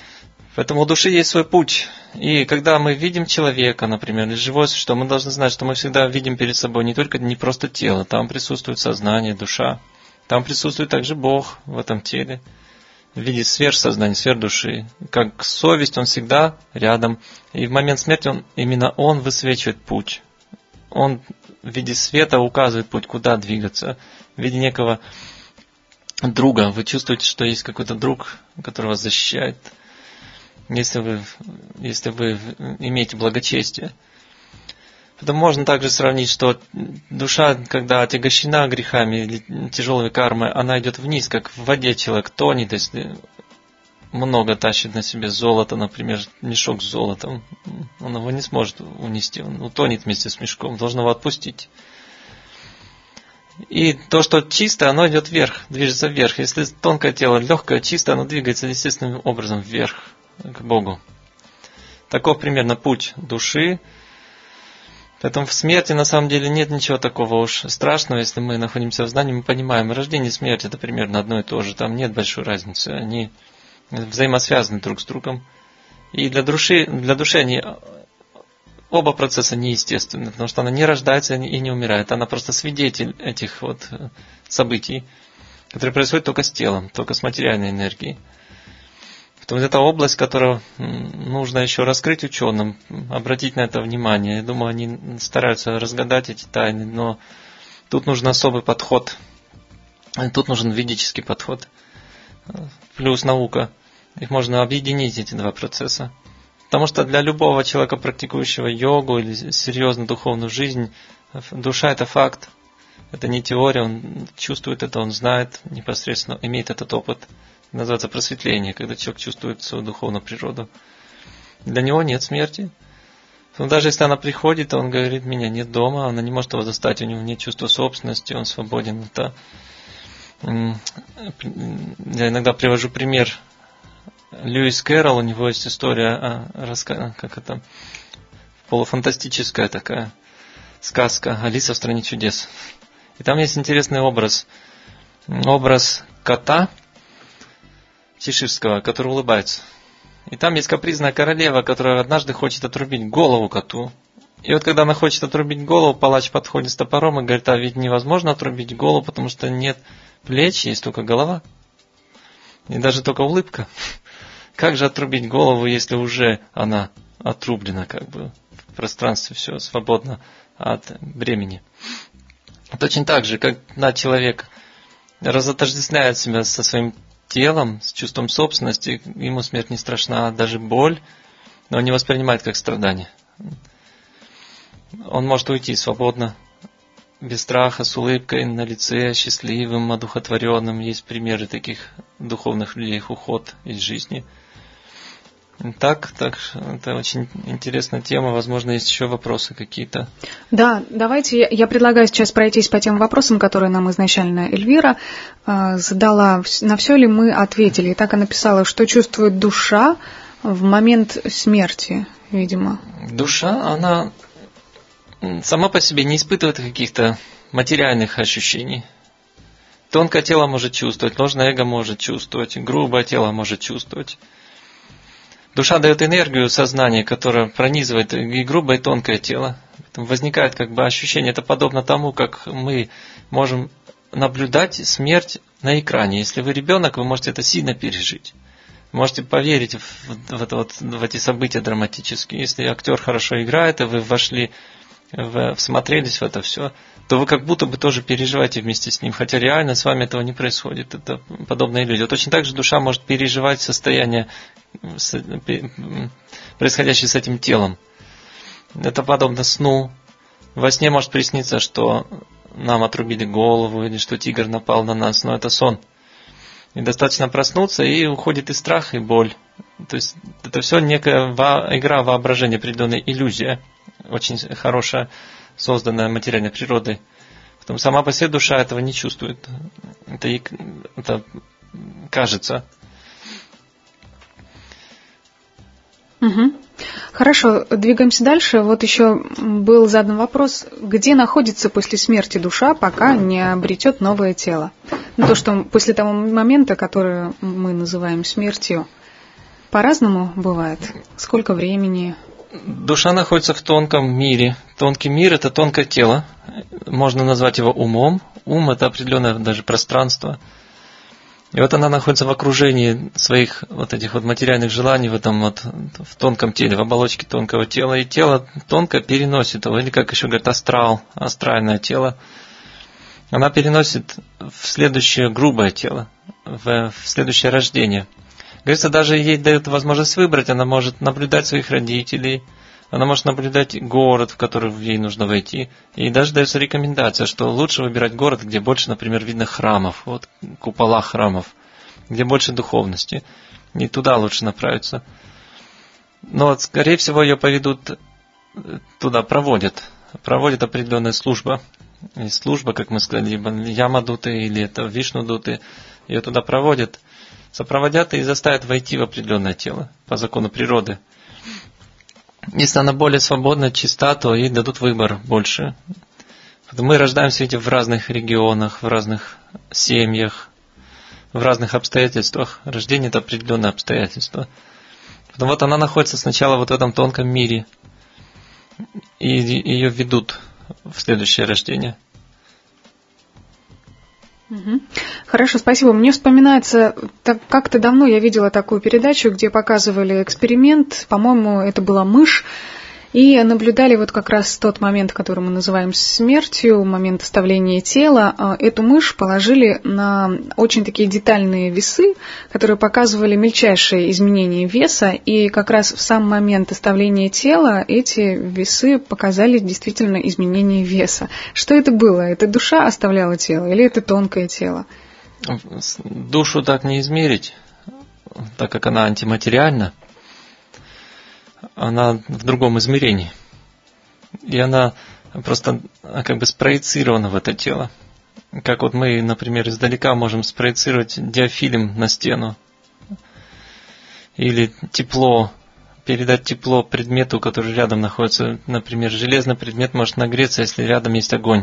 Поэтому у души есть свой путь. И когда мы видим человека, например, или живое существо, мы должны знать, что мы всегда видим перед собой не только не просто тело, там присутствует сознание, душа, там присутствует также Бог в этом теле, в виде сфер сознания, сфер души. Как совесть, он всегда рядом. И в момент смерти он, именно он высвечивает путь. Он в виде света указывает путь, куда двигаться. В виде некого друга. Вы чувствуете, что есть какой-то друг, который вас защищает. Если вы, если вы имеете благочестие. Потом можно также сравнить, что душа, когда отягощена грехами или тяжелой кармой, она идет вниз, как в воде человек тонет, если много тащит на себе золото, например, мешок с золотом, он его не сможет унести, он утонет вместе с мешком, должен его отпустить. И то, что чистое, оно идет вверх, движется вверх. Если тонкое тело легкое, чистое, оно двигается естественным образом вверх, к Богу. Таков примерно путь души. Поэтому в смерти на самом деле нет ничего такого уж страшного, если мы находимся в знании, мы понимаем, рождение и смерть это примерно одно и то же, там нет большой разницы, они взаимосвязаны друг с другом. И для души, для души они, оба процесса неестественны, потому что она не рождается и не умирает, она просто свидетель этих вот событий, которые происходят только с телом, только с материальной энергией. Вот это область, которую нужно еще раскрыть ученым, обратить на это внимание. Я думаю, они стараются разгадать эти тайны, но тут нужен особый подход. Тут нужен ведический подход. Плюс наука. Их можно объединить, эти два процесса. Потому что для любого человека, практикующего йогу или серьезную духовную жизнь, душа – это факт. Это не теория, он чувствует это, он знает непосредственно, имеет этот опыт. Называется просветление, когда человек чувствует свою духовную природу. Для него нет смерти. Но даже если она приходит, он говорит, меня нет дома, она не может его застать, у него нет чувства собственности, он свободен. Это... Я иногда привожу пример. Льюис Кэрролл, у него есть история, как это, полуфантастическая такая сказка «Алиса в стране чудес». И там есть интересный образ. Образ кота, чеширского, который улыбается. И там есть капризная королева, которая однажды хочет отрубить голову коту. И вот когда она хочет отрубить голову, палач подходит с топором и говорит, а ведь невозможно отрубить голову, потому что нет плеч, есть только голова. И даже только улыбка. Как же отрубить голову, если уже она отрублена, как бы в пространстве все свободно от бремени. Точно так же, когда человек разотождествляет себя со своим телом, с чувством собственности, ему смерть не страшна, даже боль, но он не воспринимает как страдание. Он может уйти свободно, без страха, с улыбкой на лице, счастливым, одухотворенным. Есть примеры таких духовных людей, их уход из жизни. Так, так, это очень интересная тема. Возможно, есть еще вопросы какие-то. Да, давайте, я предлагаю сейчас пройтись по тем вопросам, которые нам изначально Эльвира э, задала. На все ли мы ответили? И так она писала, что чувствует душа в момент смерти, видимо. Душа, она сама по себе не испытывает каких-то материальных ощущений. Тонкое тело может чувствовать, ложное эго может чувствовать, грубое тело может чувствовать. Душа дает энергию сознания, которая пронизывает и грубое, и тонкое тело. Возникает как бы ощущение, это подобно тому, как мы можем наблюдать смерть на экране. Если вы ребенок, вы можете это сильно пережить. Можете поверить в, в, это вот, в эти события драматические. Если актер хорошо играет, и вы вошли, в, всмотрелись в это все, то вы как будто бы тоже переживаете вместе с ним. Хотя реально с вами этого не происходит. Это подобная иллюзия. Точно так же душа может переживать состояние, происходящее с этим телом. Это подобно сну. Во сне может присниться, что нам отрубили голову, или что тигр напал на нас, но это сон. И достаточно проснуться, и уходит и страх, и боль. То есть это все некая во- игра воображения, определенная иллюзия, очень хорошая, созданная материальной природой. Потом сама по себе душа этого не чувствует. Это, это кажется. Угу. Хорошо, двигаемся дальше. Вот еще был задан вопрос, где находится после смерти душа, пока не обретет новое тело. Ну, то, что после того момента, который мы называем смертью. по-разному бывает? Сколько времени? Душа находится в тонком мире. Тонкий мир – это тонкое тело. Можно назвать его умом. Ум – это определенное даже пространство. И вот она находится в окружении своих вот этих вот материальных желаний в этом вот в тонком теле, в оболочке тонкого тела. И тело тонко переносит его, или как еще говорят, астрал, астральное тело. Она переносит в следующее грубое тело, в, в следующее рождение. Говорится, даже ей дают возможность выбрать, она может наблюдать своих родителей, она может наблюдать город, в который ей нужно войти. И даже дается рекомендация, что лучше выбирать город, где больше, например, видно храмов, вот купола храмов, где больше духовности. И туда лучше направиться. Но, вот, скорее всего, ее поведут туда, проводят. Проводит определенная служба. И служба, как мы сказали, либо Ямадуты, или это Вишнудуты. Ее туда проводят, сопроводят и заставят войти в определенное тело по закону природы. Если она более свободна, чиста, то ей дадут выбор больше. Мы рождаемся в разных регионах, в разных семьях, в разных обстоятельствах. Рождение – это определенное обстоятельство. Потом вот она находится сначала вот в этом тонком мире, и ее ведут в следующее рождение. Хорошо, спасибо. Мне вспоминается, так, как-то давно я видела такую передачу, где показывали эксперимент, по-моему, это была мышь, и наблюдали вот как раз тот момент, который мы называем смертью, момент оставления тела. Эту мышь положили на очень такие детальные весы, которые показывали мельчайшие изменения веса, и как раз в сам момент оставления тела эти весы показали действительно изменение веса. Что это было? Это душа оставляла тело или это тонкое тело? Душу так не измерить, так как она антиматериальна. Она в другом измерении. И она просто как бы спроецирована в это тело. Как вот мы, например, издалека можем спроецировать диафильм на стену. Или тепло, передать тепло предмету, который рядом находится. Например, железный предмет может нагреться, если рядом есть огонь.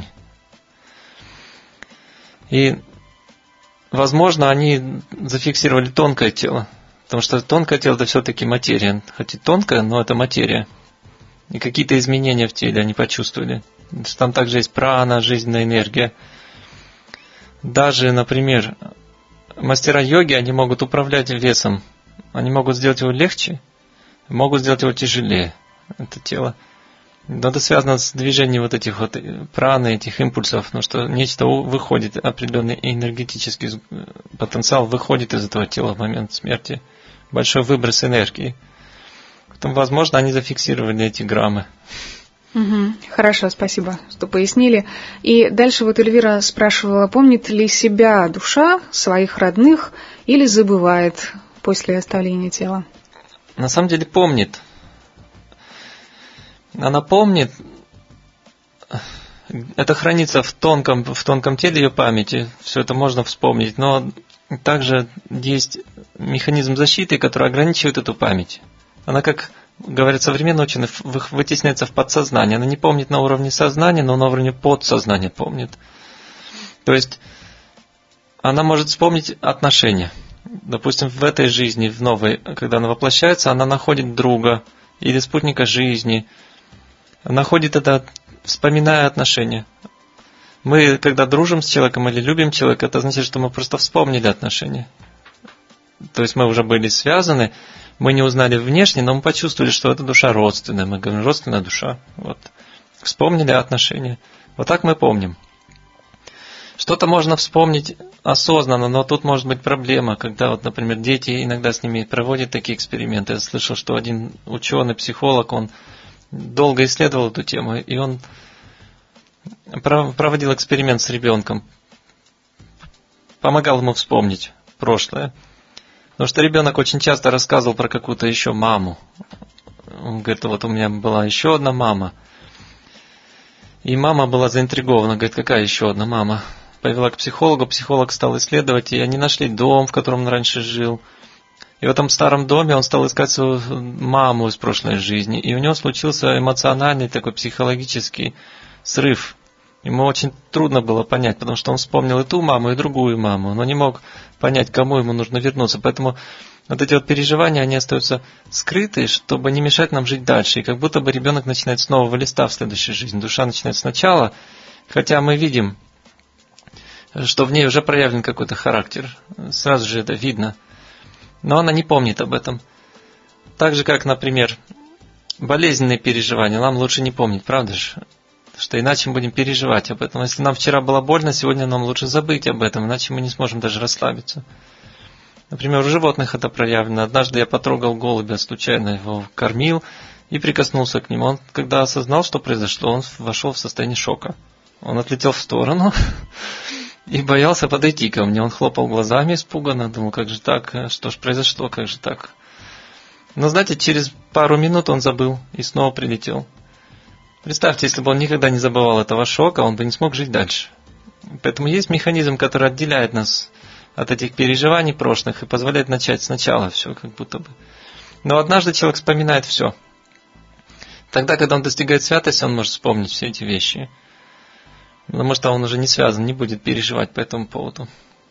И, возможно, они зафиксировали тонкое тело. Потому что тонкое тело – это все-таки материя. Хоть и тонкое, но это материя. И какие-то изменения в теле они почувствовали. Там также есть прана, жизненная энергия. Даже, например, мастера йоги, они могут управлять весом. Они могут сделать его легче, могут сделать его тяжелее, это тело. Но это связано с движением вот этих вот праны, этих импульсов, потому что нечто выходит, определенный энергетический потенциал выходит из этого тела в момент смерти. Большой выброс энергии. Потом, возможно, они зафиксировали эти граммы. Угу. Хорошо, спасибо, что пояснили. И дальше вот Эльвира спрашивала, помнит ли себя душа своих родных или забывает после оставления тела? На самом деле помнит. Она помнит, это хранится в тонком, в тонком теле ее памяти, все это можно вспомнить, но также есть механизм защиты, который ограничивает эту память. Она, как говорят современные ученые, вытесняется в подсознание. Она не помнит на уровне сознания, но на уровне подсознания помнит. То есть она может вспомнить отношения. Допустим, в этой жизни, в новой, когда она воплощается, она находит друга или спутника жизни, находит это, вспоминая отношения. Мы, когда дружим с человеком или любим человека, это значит, что мы просто вспомнили отношения. То есть мы уже были связаны, мы не узнали внешне, но мы почувствовали, что эта душа родственная. Мы говорим, родственная душа. Вот. Вспомнили отношения. Вот так мы помним. Что-то можно вспомнить осознанно, но тут может быть проблема, когда, вот, например, дети иногда с ними проводят такие эксперименты. Я слышал, что один ученый, психолог, он долго исследовал эту тему, и он проводил эксперимент с ребенком, помогал ему вспомнить прошлое. Потому что ребенок очень часто рассказывал про какую-то еще маму. Он говорит, вот у меня была еще одна мама. И мама была заинтригована, говорит, какая еще одна мама? Повела к психологу, психолог стал исследовать, и они нашли дом, в котором он раньше жил. И в этом старом доме он стал искать свою маму из прошлой жизни. И у него случился эмоциональный такой психологический срыв. Ему очень трудно было понять, потому что он вспомнил и ту маму, и другую маму, но не мог понять, к кому ему нужно вернуться. Поэтому вот эти вот переживания, они остаются скрыты, чтобы не мешать нам жить дальше. И как будто бы ребенок начинает с нового листа в следующей жизни. Душа начинает сначала, хотя мы видим, что в ней уже проявлен какой-то характер. Сразу же это видно. Но она не помнит об этом. Так же, как, например, болезненные переживания. Нам лучше не помнить, правда же? Что иначе мы будем переживать об этом. Если нам вчера было больно, сегодня нам лучше забыть об этом, иначе мы не сможем даже расслабиться. Например, у животных это проявлено. Однажды я потрогал голубя, случайно его кормил и прикоснулся к нему. Он, когда осознал, что произошло, он вошел в состояние шока. Он отлетел в сторону и боялся подойти ко мне. Он хлопал глазами испуганно, думал, как же так, что ж произошло, как же так. Но знаете, через пару минут он забыл и снова прилетел. Представьте, если бы он никогда не забывал этого шока, он бы не смог жить дальше. Поэтому есть механизм, который отделяет нас от этих переживаний прошлых и позволяет начать сначала все, как будто бы. Но однажды человек вспоминает все. Тогда, когда он достигает святости, он может вспомнить все эти вещи. Потому что он уже не связан, не будет переживать по этому поводу.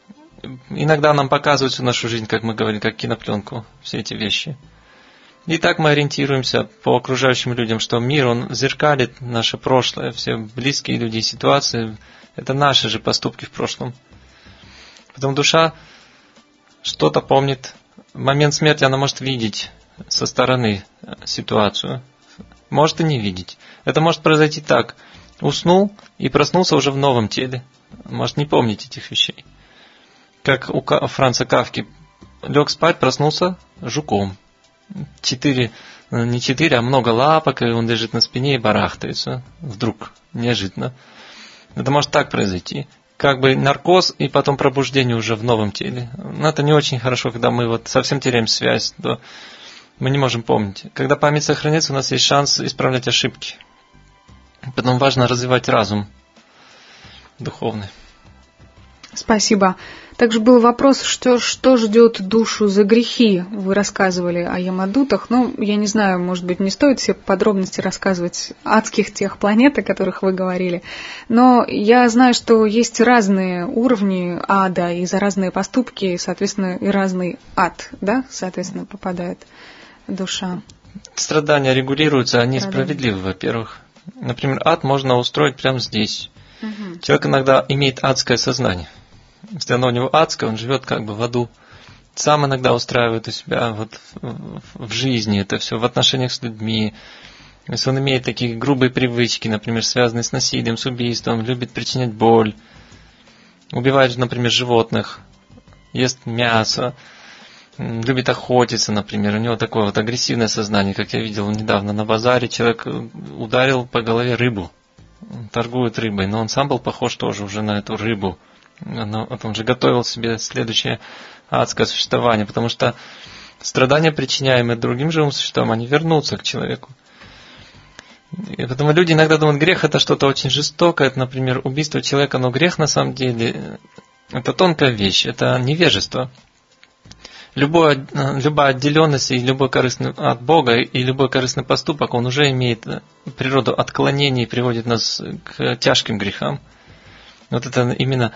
Иногда нам показывают всю нашу жизнь, как мы говорили, как кинопленку, все эти вещи. И так мы ориентируемся по окружающим людям, что мир, он зеркалит наше прошлое, все близкие люди и ситуации, это наши же поступки в прошлом. Потом душа что-то помнит. В момент смерти она может видеть со стороны ситуацию, может и не видеть. Это может произойти так. Уснул и проснулся уже в новом теле. Может не помнить этих вещей. Как у Франца Кафки. Лег спать, проснулся жуком. Четыре, не четыре, а много лапок, и он лежит на спине и барахтается. Вдруг, неожиданно. Это может так произойти. Как бы наркоз и потом пробуждение уже в новом теле. Но это не очень хорошо, когда мы вот совсем теряем связь, то мы не можем помнить. Когда память сохранится, у нас есть шанс исправлять ошибки. Поэтому важно развивать разум духовный. Спасибо. Также был вопрос, что, что ждет душу за грехи. Вы рассказывали о Ямадутах. Ну, я не знаю, может быть, не стоит все подробности рассказывать адских тех планет, о которых вы говорили. Но я знаю, что есть разные уровни ада, и за разные поступки, соответственно, и разный ад, да, соответственно, попадает душа. Страдания регулируются, они Страдания. справедливы, во-первых. Например, ад можно устроить прямо здесь. Угу. Человек иногда имеет адское сознание. Если оно у него адское, он живет как бы в аду. Сам иногда устраивает у себя вот в жизни это все, в отношениях с людьми. Если он имеет такие грубые привычки, например, связанные с насилием, с убийством, любит причинять боль, убивает, например, животных, ест мясо, любит охотиться, например. У него такое вот агрессивное сознание, как я видел недавно на базаре. Человек ударил по голове рыбу, торгует рыбой, но он сам был похож тоже уже на эту рыбу. Но он же готовил себе следующее адское существование, потому что страдания, причиняемые другим живым существам, они вернутся к человеку. И поэтому люди иногда думают, грех это что-то очень жестокое, это, например, убийство человека, но грех на самом деле это тонкая вещь, это невежество. Любое, любая отделенность и любой корыстный от Бога и любой корыстный поступок, он уже имеет природу отклонений и приводит нас к тяжким грехам. Вот это именно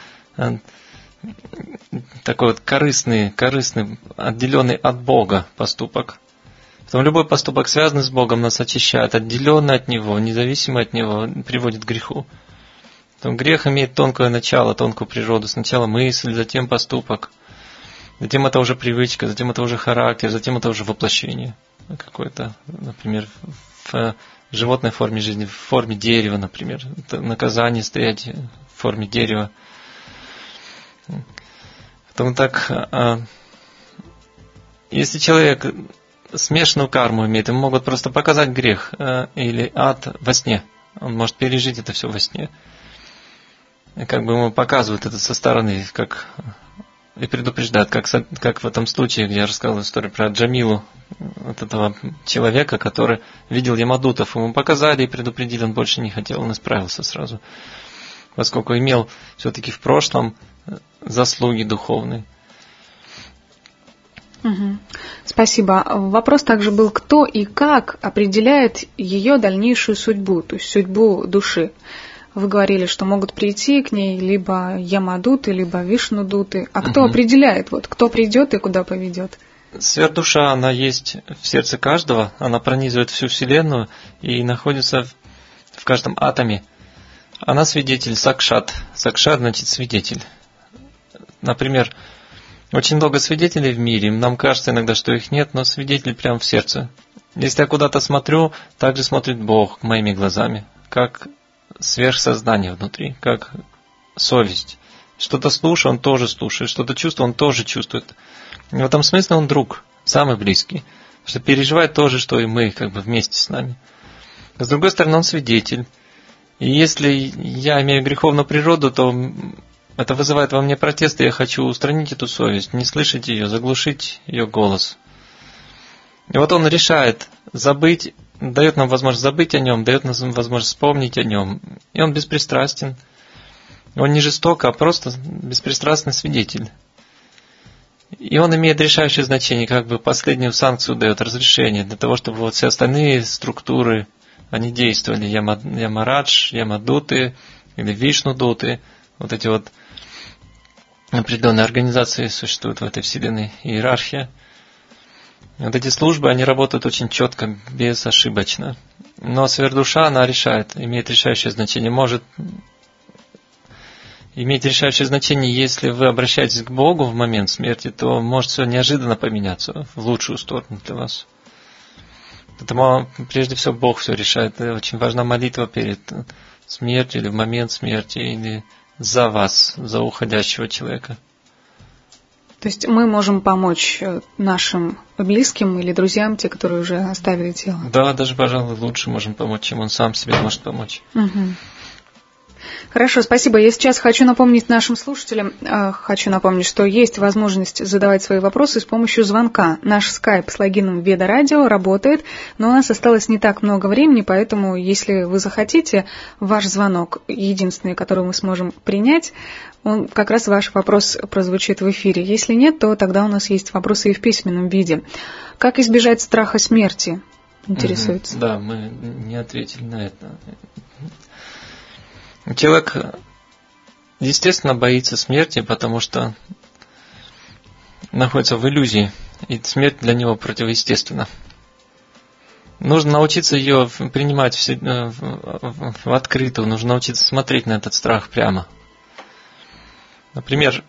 такой вот корыстный, корыстный, отделенный от Бога поступок. Потом любой поступок, связанный с Богом, нас очищает, отделенный от Него, независимый от Него, приводит к греху. Потом грех имеет тонкое начало, тонкую природу. Сначала мысль, затем поступок, затем это уже привычка, затем это уже характер, затем это уже воплощение какое-то, например, в животной форме жизни, в форме дерева, например, это наказание стоять в форме дерева. Потом так, если человек смешанную карму имеет, ему могут просто показать грех или ад во сне. Он может пережить это все во сне. И как бы ему показывают это со стороны, как и предупреждают, как, как в этом случае, где я рассказывал историю про Джамилу, вот этого человека, который видел Ямадутов. Ему показали и предупредили, он больше не хотел, он исправился сразу. Поскольку имел все-таки в прошлом заслуги духовные. Угу. Спасибо. Вопрос также был, кто и как определяет ее дальнейшую судьбу, то есть судьбу души. вы говорили, что могут прийти к ней либо ямадуты, либо вишнудуты. А кто Угу. определяет, вот, кто придет и куда поведет? Сверхдуша, она есть в сердце каждого, она пронизывает всю Вселенную и находится в каждом атоме. Она свидетель, сакшат. Сакшат значит свидетель. Например, очень много свидетелей в мире, нам кажется иногда, что их нет, но свидетель прямо в сердце. Если я куда-то смотрю, так же смотрит Бог моими глазами, как сверхсознание внутри, как совесть. Что-то слушаю, он тоже слушает, что-то чувствую, он тоже чувствует. И в этом смысле он друг, самый близкий, что переживает то же, что и мы, как бы вместе с нами. С другой стороны, он свидетель. И если я имею греховную природу, то это вызывает во мне протест, и я хочу устранить эту совесть, не слышать ее, заглушить ее голос. И вот он решает забыть, дает нам возможность забыть о нем, дает нам возможность вспомнить о нем. И он беспристрастен. Он не жесток, а просто беспристрастный свидетель. И он имеет решающее значение, как бы последнюю санкцию дает, разрешение, для того, чтобы вот все остальные структуры, они действовали. Ямарадж, Ямадуты или Вишнудуты, вот эти вот определенные организации существуют в этой вселенной, иерархия. Вот эти службы, они работают очень четко, безошибочно. Но сверхдуша, она решает, имеет решающее значение. Может иметь решающее значение, если вы обращаетесь к Богу в момент смерти, то может все неожиданно поменяться в лучшую сторону для вас. Поэтому прежде всего Бог все решает. Очень важна молитва перед смертью или в момент смерти, или за вас, за уходящего человека. То есть мы можем помочь нашим близким или друзьям, те, которые уже оставили тело? Да, даже, пожалуй, лучше можем помочь, чем он сам себе может помочь. Угу. Хорошо, спасибо. Я сейчас хочу напомнить нашим слушателям, э, хочу напомнить, что есть возможность задавать свои вопросы с помощью звонка. Наш скайп с логином Веда Радио работает, но у нас осталось не так много времени, поэтому, если вы захотите, ваш звонок, единственный, который мы сможем принять, он, как раз ваш вопрос прозвучит в эфире. Если нет, то тогда у нас есть вопросы и в письменном виде. Как избежать страха смерти? Интересуется. Угу. Да, мы не ответили на это. Человек, естественно, боится смерти, потому что находится в иллюзии, и смерть для него противоестественна. Нужно научиться ее принимать в, в, в открытую, нужно научиться смотреть на этот страх прямо. Например,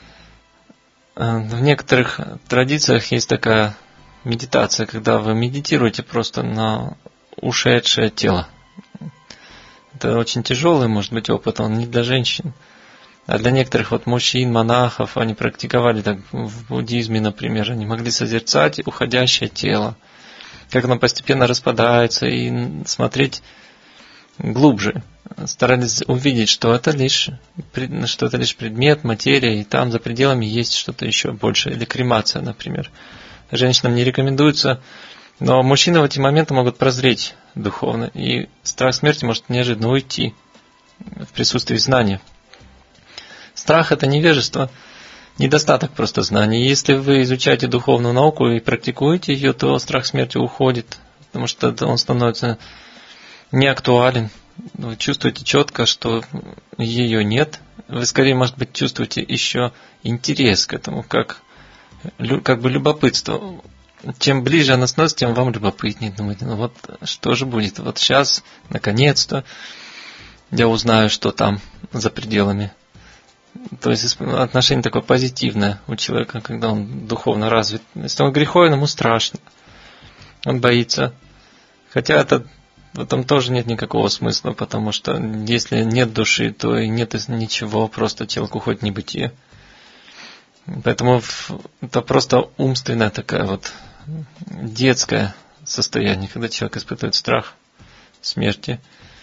в некоторых традициях есть такая медитация, когда вы медитируете просто на ушедшее тело. Это очень тяжелый, может быть, опыт, он не для женщин. А для некоторых вот мужчин, монахов, они практиковали так в буддизме, например, они могли созерцать уходящее тело, как оно постепенно распадается, и смотреть глубже. Старались увидеть, что это лишь, что это лишь предмет, материя, и там за пределами есть что-то еще больше, или кремация, например. Женщинам не рекомендуется, но мужчины в эти моменты могут прозреть духовно, и страх смерти может неожиданно уйти в присутствии знания. Страх – это невежество, недостаток просто знаний. Если вы изучаете духовную науку и практикуете ее, то страх смерти уходит, потому что он становится неактуален. Вы чувствуете четко, что ее нет. Вы скорее, может быть, чувствуете еще интерес к этому, как, как бы любопытство. Чем ближе она становится, тем вам любопытнее. Думаете, ну вот что же будет? Вот сейчас, наконец-то, я узнаю, что там за пределами. То есть отношение такое позитивное у человека, когда он духовно развит. Если он греховен, ему страшно. Он боится. Хотя это, в этом тоже нет никакого смысла, потому что если нет души, то и нет ничего, просто человек уходит в небытие. Поэтому это просто умственная такая вот детское состояние, когда человек испытывает страх смерти.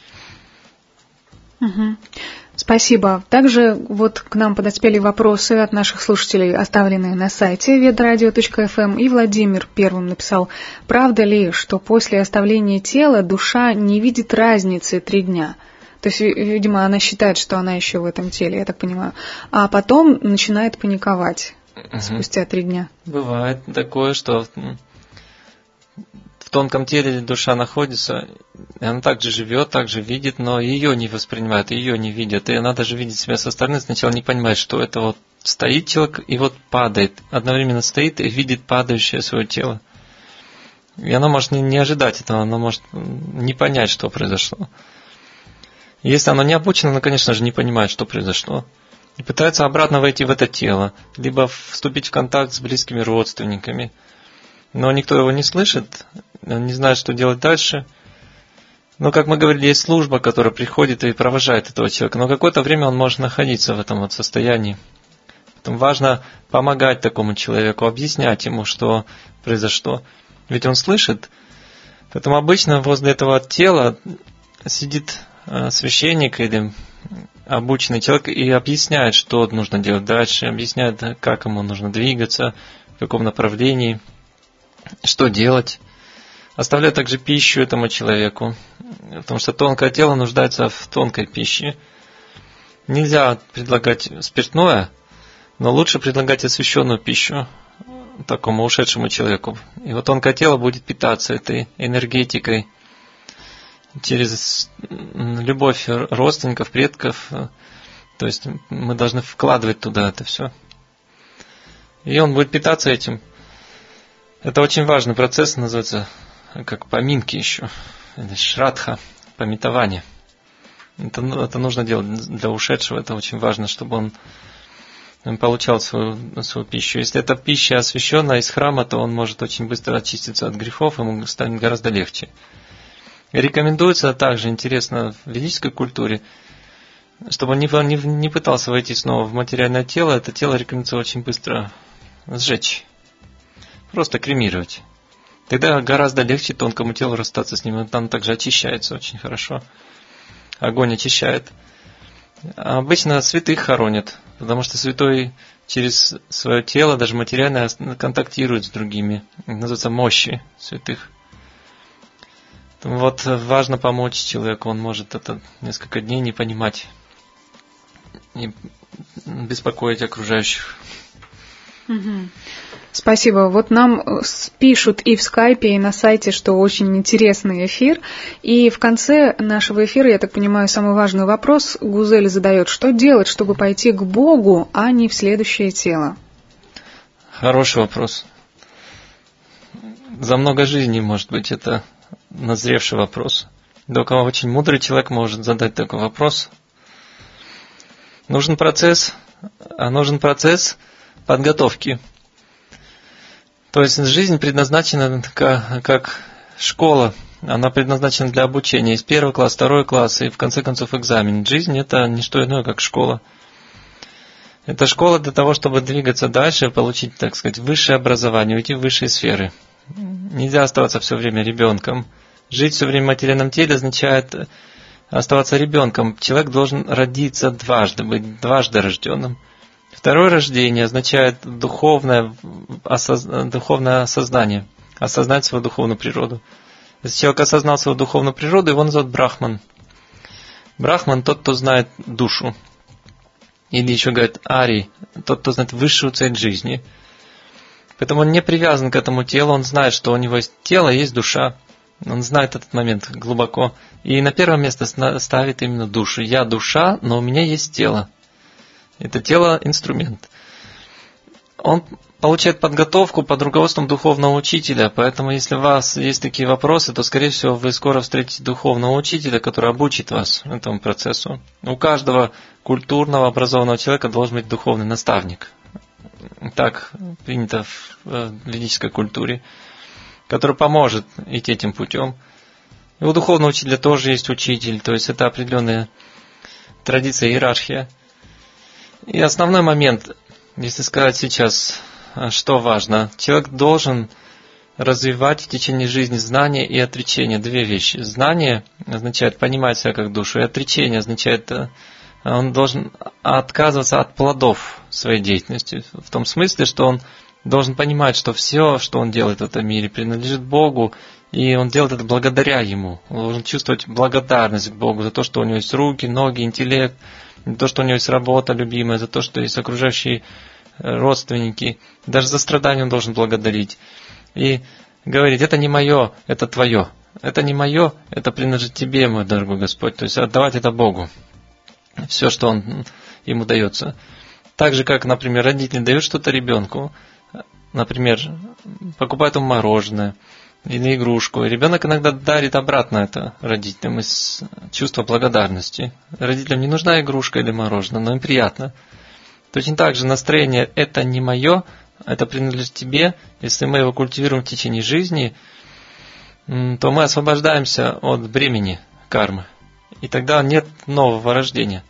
Угу. Спасибо. Также вот к нам подоспели вопросы от наших слушателей, оставленные на сайте ведрадио точка эф эм, и Владимир первым написал: правда ли, что после оставления тела душа не видит разницы три дня? То есть, видимо, она считает, что она еще в этом теле, я так понимаю, а потом начинает паниковать угу. спустя три дня. Бывает такое, что в тонком теле душа находится, и она также живет, также видит, но ее не воспринимают, ее не видят. И она даже видит себя со стороны, сначала не понимает, что это вот стоит человек и вот падает. Одновременно стоит и видит падающее свое тело. И она может не, не ожидать этого, она может не понять, что произошло. Если она не обучена, она, конечно же, не понимает, что произошло. И пытается обратно войти в это тело, либо вступить в контакт с близкими родственниками. Но никто его не слышит, он не знает, что делать дальше. Но, как мы говорили, есть служба, которая приходит и провожает этого человека. Но какое-то время он может находиться в этом вот состоянии. Поэтому важно помогать такому человеку, объяснять ему, что произошло. Ведь он слышит. Поэтому обычно возле этого тела сидит священник или обученный человек и объясняет, что нужно делать дальше, объясняет, как ему нужно двигаться, в каком направлении, что делать. Оставляет также пищу этому человеку, потому что тонкое тело нуждается в тонкой пище. Нельзя предлагать спиртное, но лучше предлагать освященную пищу такому ушедшему человеку. И вот тонкое тело будет питаться этой энергетикой через любовь родственников, предков. То есть мы должны вкладывать туда это все. И он будет питаться этим. Это очень важный процесс, называется как поминки еще, или шрадха, памятование. Это, это нужно делать для ушедшего, это очень важно, чтобы он получал свою, свою пищу. Если это пища освященная из храма, то он может очень быстро очиститься от грехов, ему станет гораздо легче. Рекомендуется также, интересно, в ведической культуре, чтобы он не, не, не пытался войти снова в материальное тело, это тело рекомендуется очень быстро сжечь. Просто кремировать. Тогда гораздо легче тонкому телу расстаться с ним. Там также очищается очень хорошо. Огонь очищает. А обычно святых хоронят, потому что святой через свое тело, даже материальное, контактирует с другими. Это называется мощи святых. Вот важно помочь человеку. Он может это несколько дней не понимать и беспокоить окружающих. Угу. Спасибо. Вот нам пишут и в скайпе, и на сайте, что очень интересный эфир. И в конце нашего эфира, я так понимаю, самый важный вопрос Гузель задает. Что делать, чтобы пойти к Богу, а не в следующее тело? Хороший вопрос. За много жизней, может быть, это назревший вопрос. Только очень мудрый человек может задать такой вопрос. Нужен процесс, а нужен процесс подготовки. То есть жизнь предназначена как, как школа, она предназначена для обучения. Есть первый класс, второй класс и в конце концов экзамен. Жизнь это не что иное, как школа. Это школа для того, чтобы двигаться дальше, получить, так сказать, высшее образование, уйти в высшие сферы. Нельзя оставаться все время ребенком. Жить все время в материальном теле означает оставаться ребенком. Человек должен родиться дважды, быть дважды рожденным. Второе рождение означает духовное, осоз... духовное осознание, осознать свою духовную природу. Если человек осознал свою духовную природу, его называют брахман. Брахман – тот, кто знает душу. Или еще говорят ари, тот, кто знает высшую цель жизни. Поэтому он не привязан к этому телу, он знает, что у него есть тело, есть душа. Он знает этот момент глубоко. И на первое место ставит именно душу. Я душа, но у меня есть тело. Это тело – инструмент. Он получает подготовку под руководством духовного учителя, поэтому если у вас есть такие вопросы, то, скорее всего, вы скоро встретите духовного учителя, который обучит вас этому процессу. У каждого культурного, образованного человека должен быть духовный наставник. Так принято в ведической культуре, который поможет идти этим путем. И у духовного учителя тоже есть учитель, то есть это определенная традиция, иерархия. И основной момент, если сказать сейчас, что важно, человек должен развивать в течение жизни знания и отречения. Две вещи. Знание означает понимать себя как душу, и отречение означает, он должен отказываться от плодов своей деятельности. В том смысле, что он должен понимать, что все, что он делает в этом мире, принадлежит Богу, и он делает это благодаря Ему. Он должен чувствовать благодарность к Богу за то, что у него есть руки, ноги, интеллект, за то, что у него есть работа любимая, за то, что есть окружающие родственники. Даже за страдания он должен благодарить. И говорить: это не мое, это твое. Это не мое, это принадлежит тебе, мой дорогой Господь. То есть отдавать это Богу. Все, что он, ему дается. Так же, как, например, родители дают что-то ребенку. Например, покупают ему мороженое или игрушку. И ребенок иногда дарит обратно это родителям из чувства благодарности. Родителям не нужна игрушка или мороженое, но им приятно. Точно так же настроение «это не мое», это принадлежит тебе. Если мы его культивируем в течение жизни, то мы освобождаемся от бремени кармы. И тогда нет нового рождения.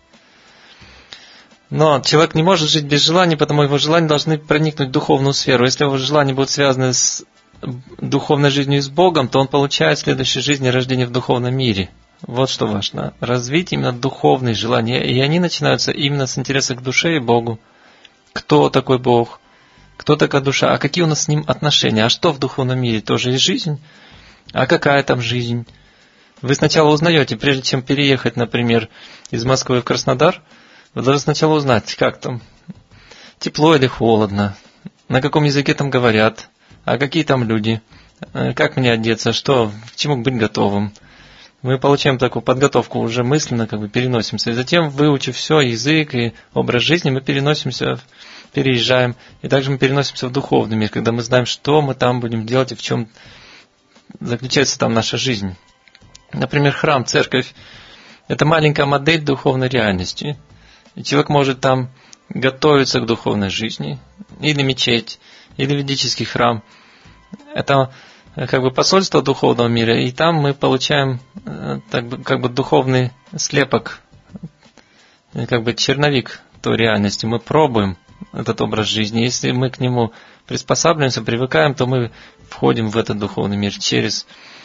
Но человек не может жить без желаний, потому его желания должны проникнуть в духовную сферу. Если его желания будут связаны с духовной жизнью и с Богом, то он получает в следующей жизни рождение в духовном мире. Вот что важно. Развить именно духовные желания. И они начинаются именно с интереса к душе и Богу. Кто такой Бог? Кто такая душа? А какие у нас с ним отношения? А что в духовном мире? Тоже есть жизнь? А какая там жизнь? Вы сначала узнаете, прежде чем переехать, например, из Москвы в Краснодар, вы должны сначала узнать, как там, тепло или холодно, на каком языке там говорят, а какие там люди, как мне одеться, что, к чему быть готовым. Мы получаем такую подготовку, уже мысленно как бы переносимся. И затем, выучив все, язык и образ жизни, мы переносимся, переезжаем. И также мы переносимся в духовный мир, когда мы знаем, что мы там будем делать и в чем заключается там наша жизнь. Например, храм, церковь – это маленькая модель духовной реальности. И человек может там готовиться к духовной жизни. Или мечеть, или ведический храм. Это как бы посольство духовного мира. И там мы получаем так бы, как бы духовный слепок, как бы черновик той реальности. Мы пробуем этот образ жизни. Если мы к нему приспосабливаемся, привыкаем, то мы входим в этот духовный мир через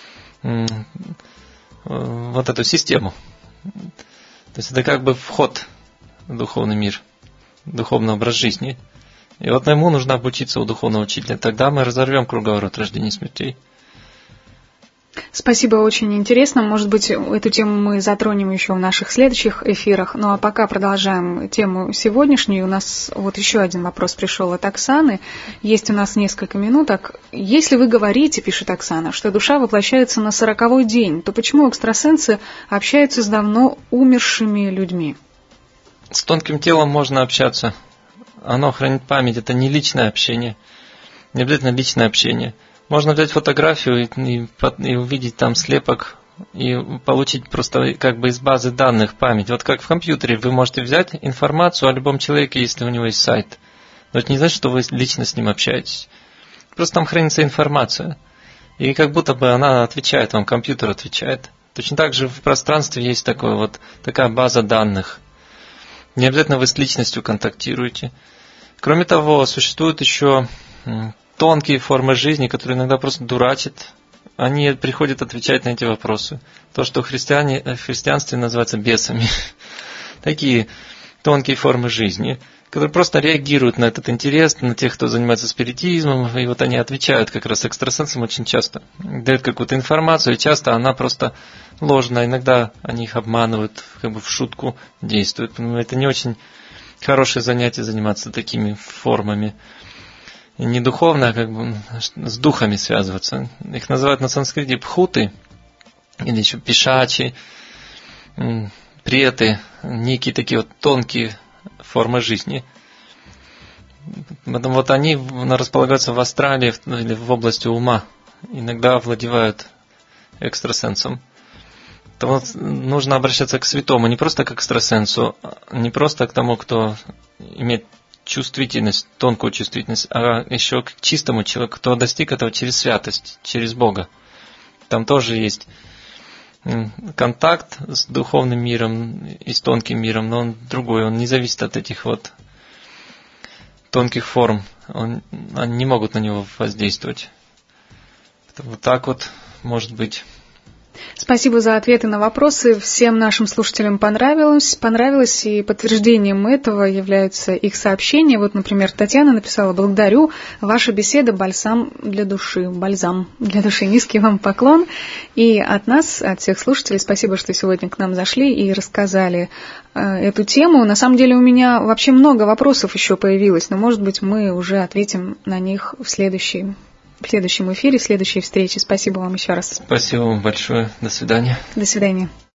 вот эту систему. То есть это как бы вход в духовный мир, духовный образ жизни. И вот ему нужно обучиться у духовного учителя. Тогда мы разорвем круговорот рождения и смертей. Спасибо, очень интересно. Может быть, эту тему мы затронем еще в наших следующих эфирах. Ну а пока продолжаем тему сегодняшнюю. У нас вот еще один вопрос пришел от Оксаны. Есть у нас несколько минуток. Если вы говорите, пишет Оксана, что душа воплощается на сороковой день, то почему экстрасенсы общаются с давно умершими людьми? С тонким телом можно общаться. Оно хранит память. Это не личное общение. Не обязательно личное общение. Можно взять фотографию и, и, и увидеть там слепок и получить просто как бы из базы данных память. Вот как в компьютере вы можете взять информацию о любом человеке, если у него есть сайт. Но это не значит, что вы лично с ним общаетесь. Просто там хранится информация. И как будто бы она отвечает вам, компьютер отвечает. Точно так же в пространстве есть такое, вот, такая база данных. Не обязательно вы с личностью контактируете. Кроме того, существуют еще тонкие формы жизни, которые иногда просто дурачат. Они приходят отвечать на эти вопросы. То, что в, христиане, в христианстве называется бесами. Такие тонкие формы жизни, которые просто реагируют на этот интерес, на тех, кто занимается спиритизмом, и вот они отвечают как раз экстрасенсам очень часто. Дают какую-то информацию, и часто она просто ложная. Иногда они их обманывают, как бы в шутку действуют. Но это не очень хорошее занятие заниматься такими формами. Не духовно, а как бы с духами связываться. Их называют на санскрите бхуты, или еще пишачи, преты, некие такие вот тонкие формы жизни. Потом вот они располагаются в астрале или в области ума, иногда овладевают экстрасенсом. То вот нужно обращаться к святому, не просто к экстрасенсу, не просто к тому, кто имеет чувствительность, тонкую чувствительность, а еще к чистому человеку, кто достиг этого через святость, через Бога. Там тоже есть контакт с духовным миром и с тонким миром, но он другой, он не зависит от этих вот тонких форм, он, они не могут на него воздействовать. Вот так вот может быть. Спасибо за ответы на вопросы. Всем нашим слушателям понравилось. Понравилось, и подтверждением этого являются их сообщения. Вот, например, Татьяна написала: «Благодарю. Ваша беседа – бальзам для души». Бальзам для души. Низкий вам поклон. И от нас, от всех слушателей, спасибо, что сегодня к нам зашли и рассказали э, эту тему. На самом деле у меня вообще много вопросов еще появилось, но, может быть, мы уже ответим на них в следующей в следующем эфире, в следующей встрече. Спасибо вам еще раз. Спасибо вам большое. До свидания. До свидания.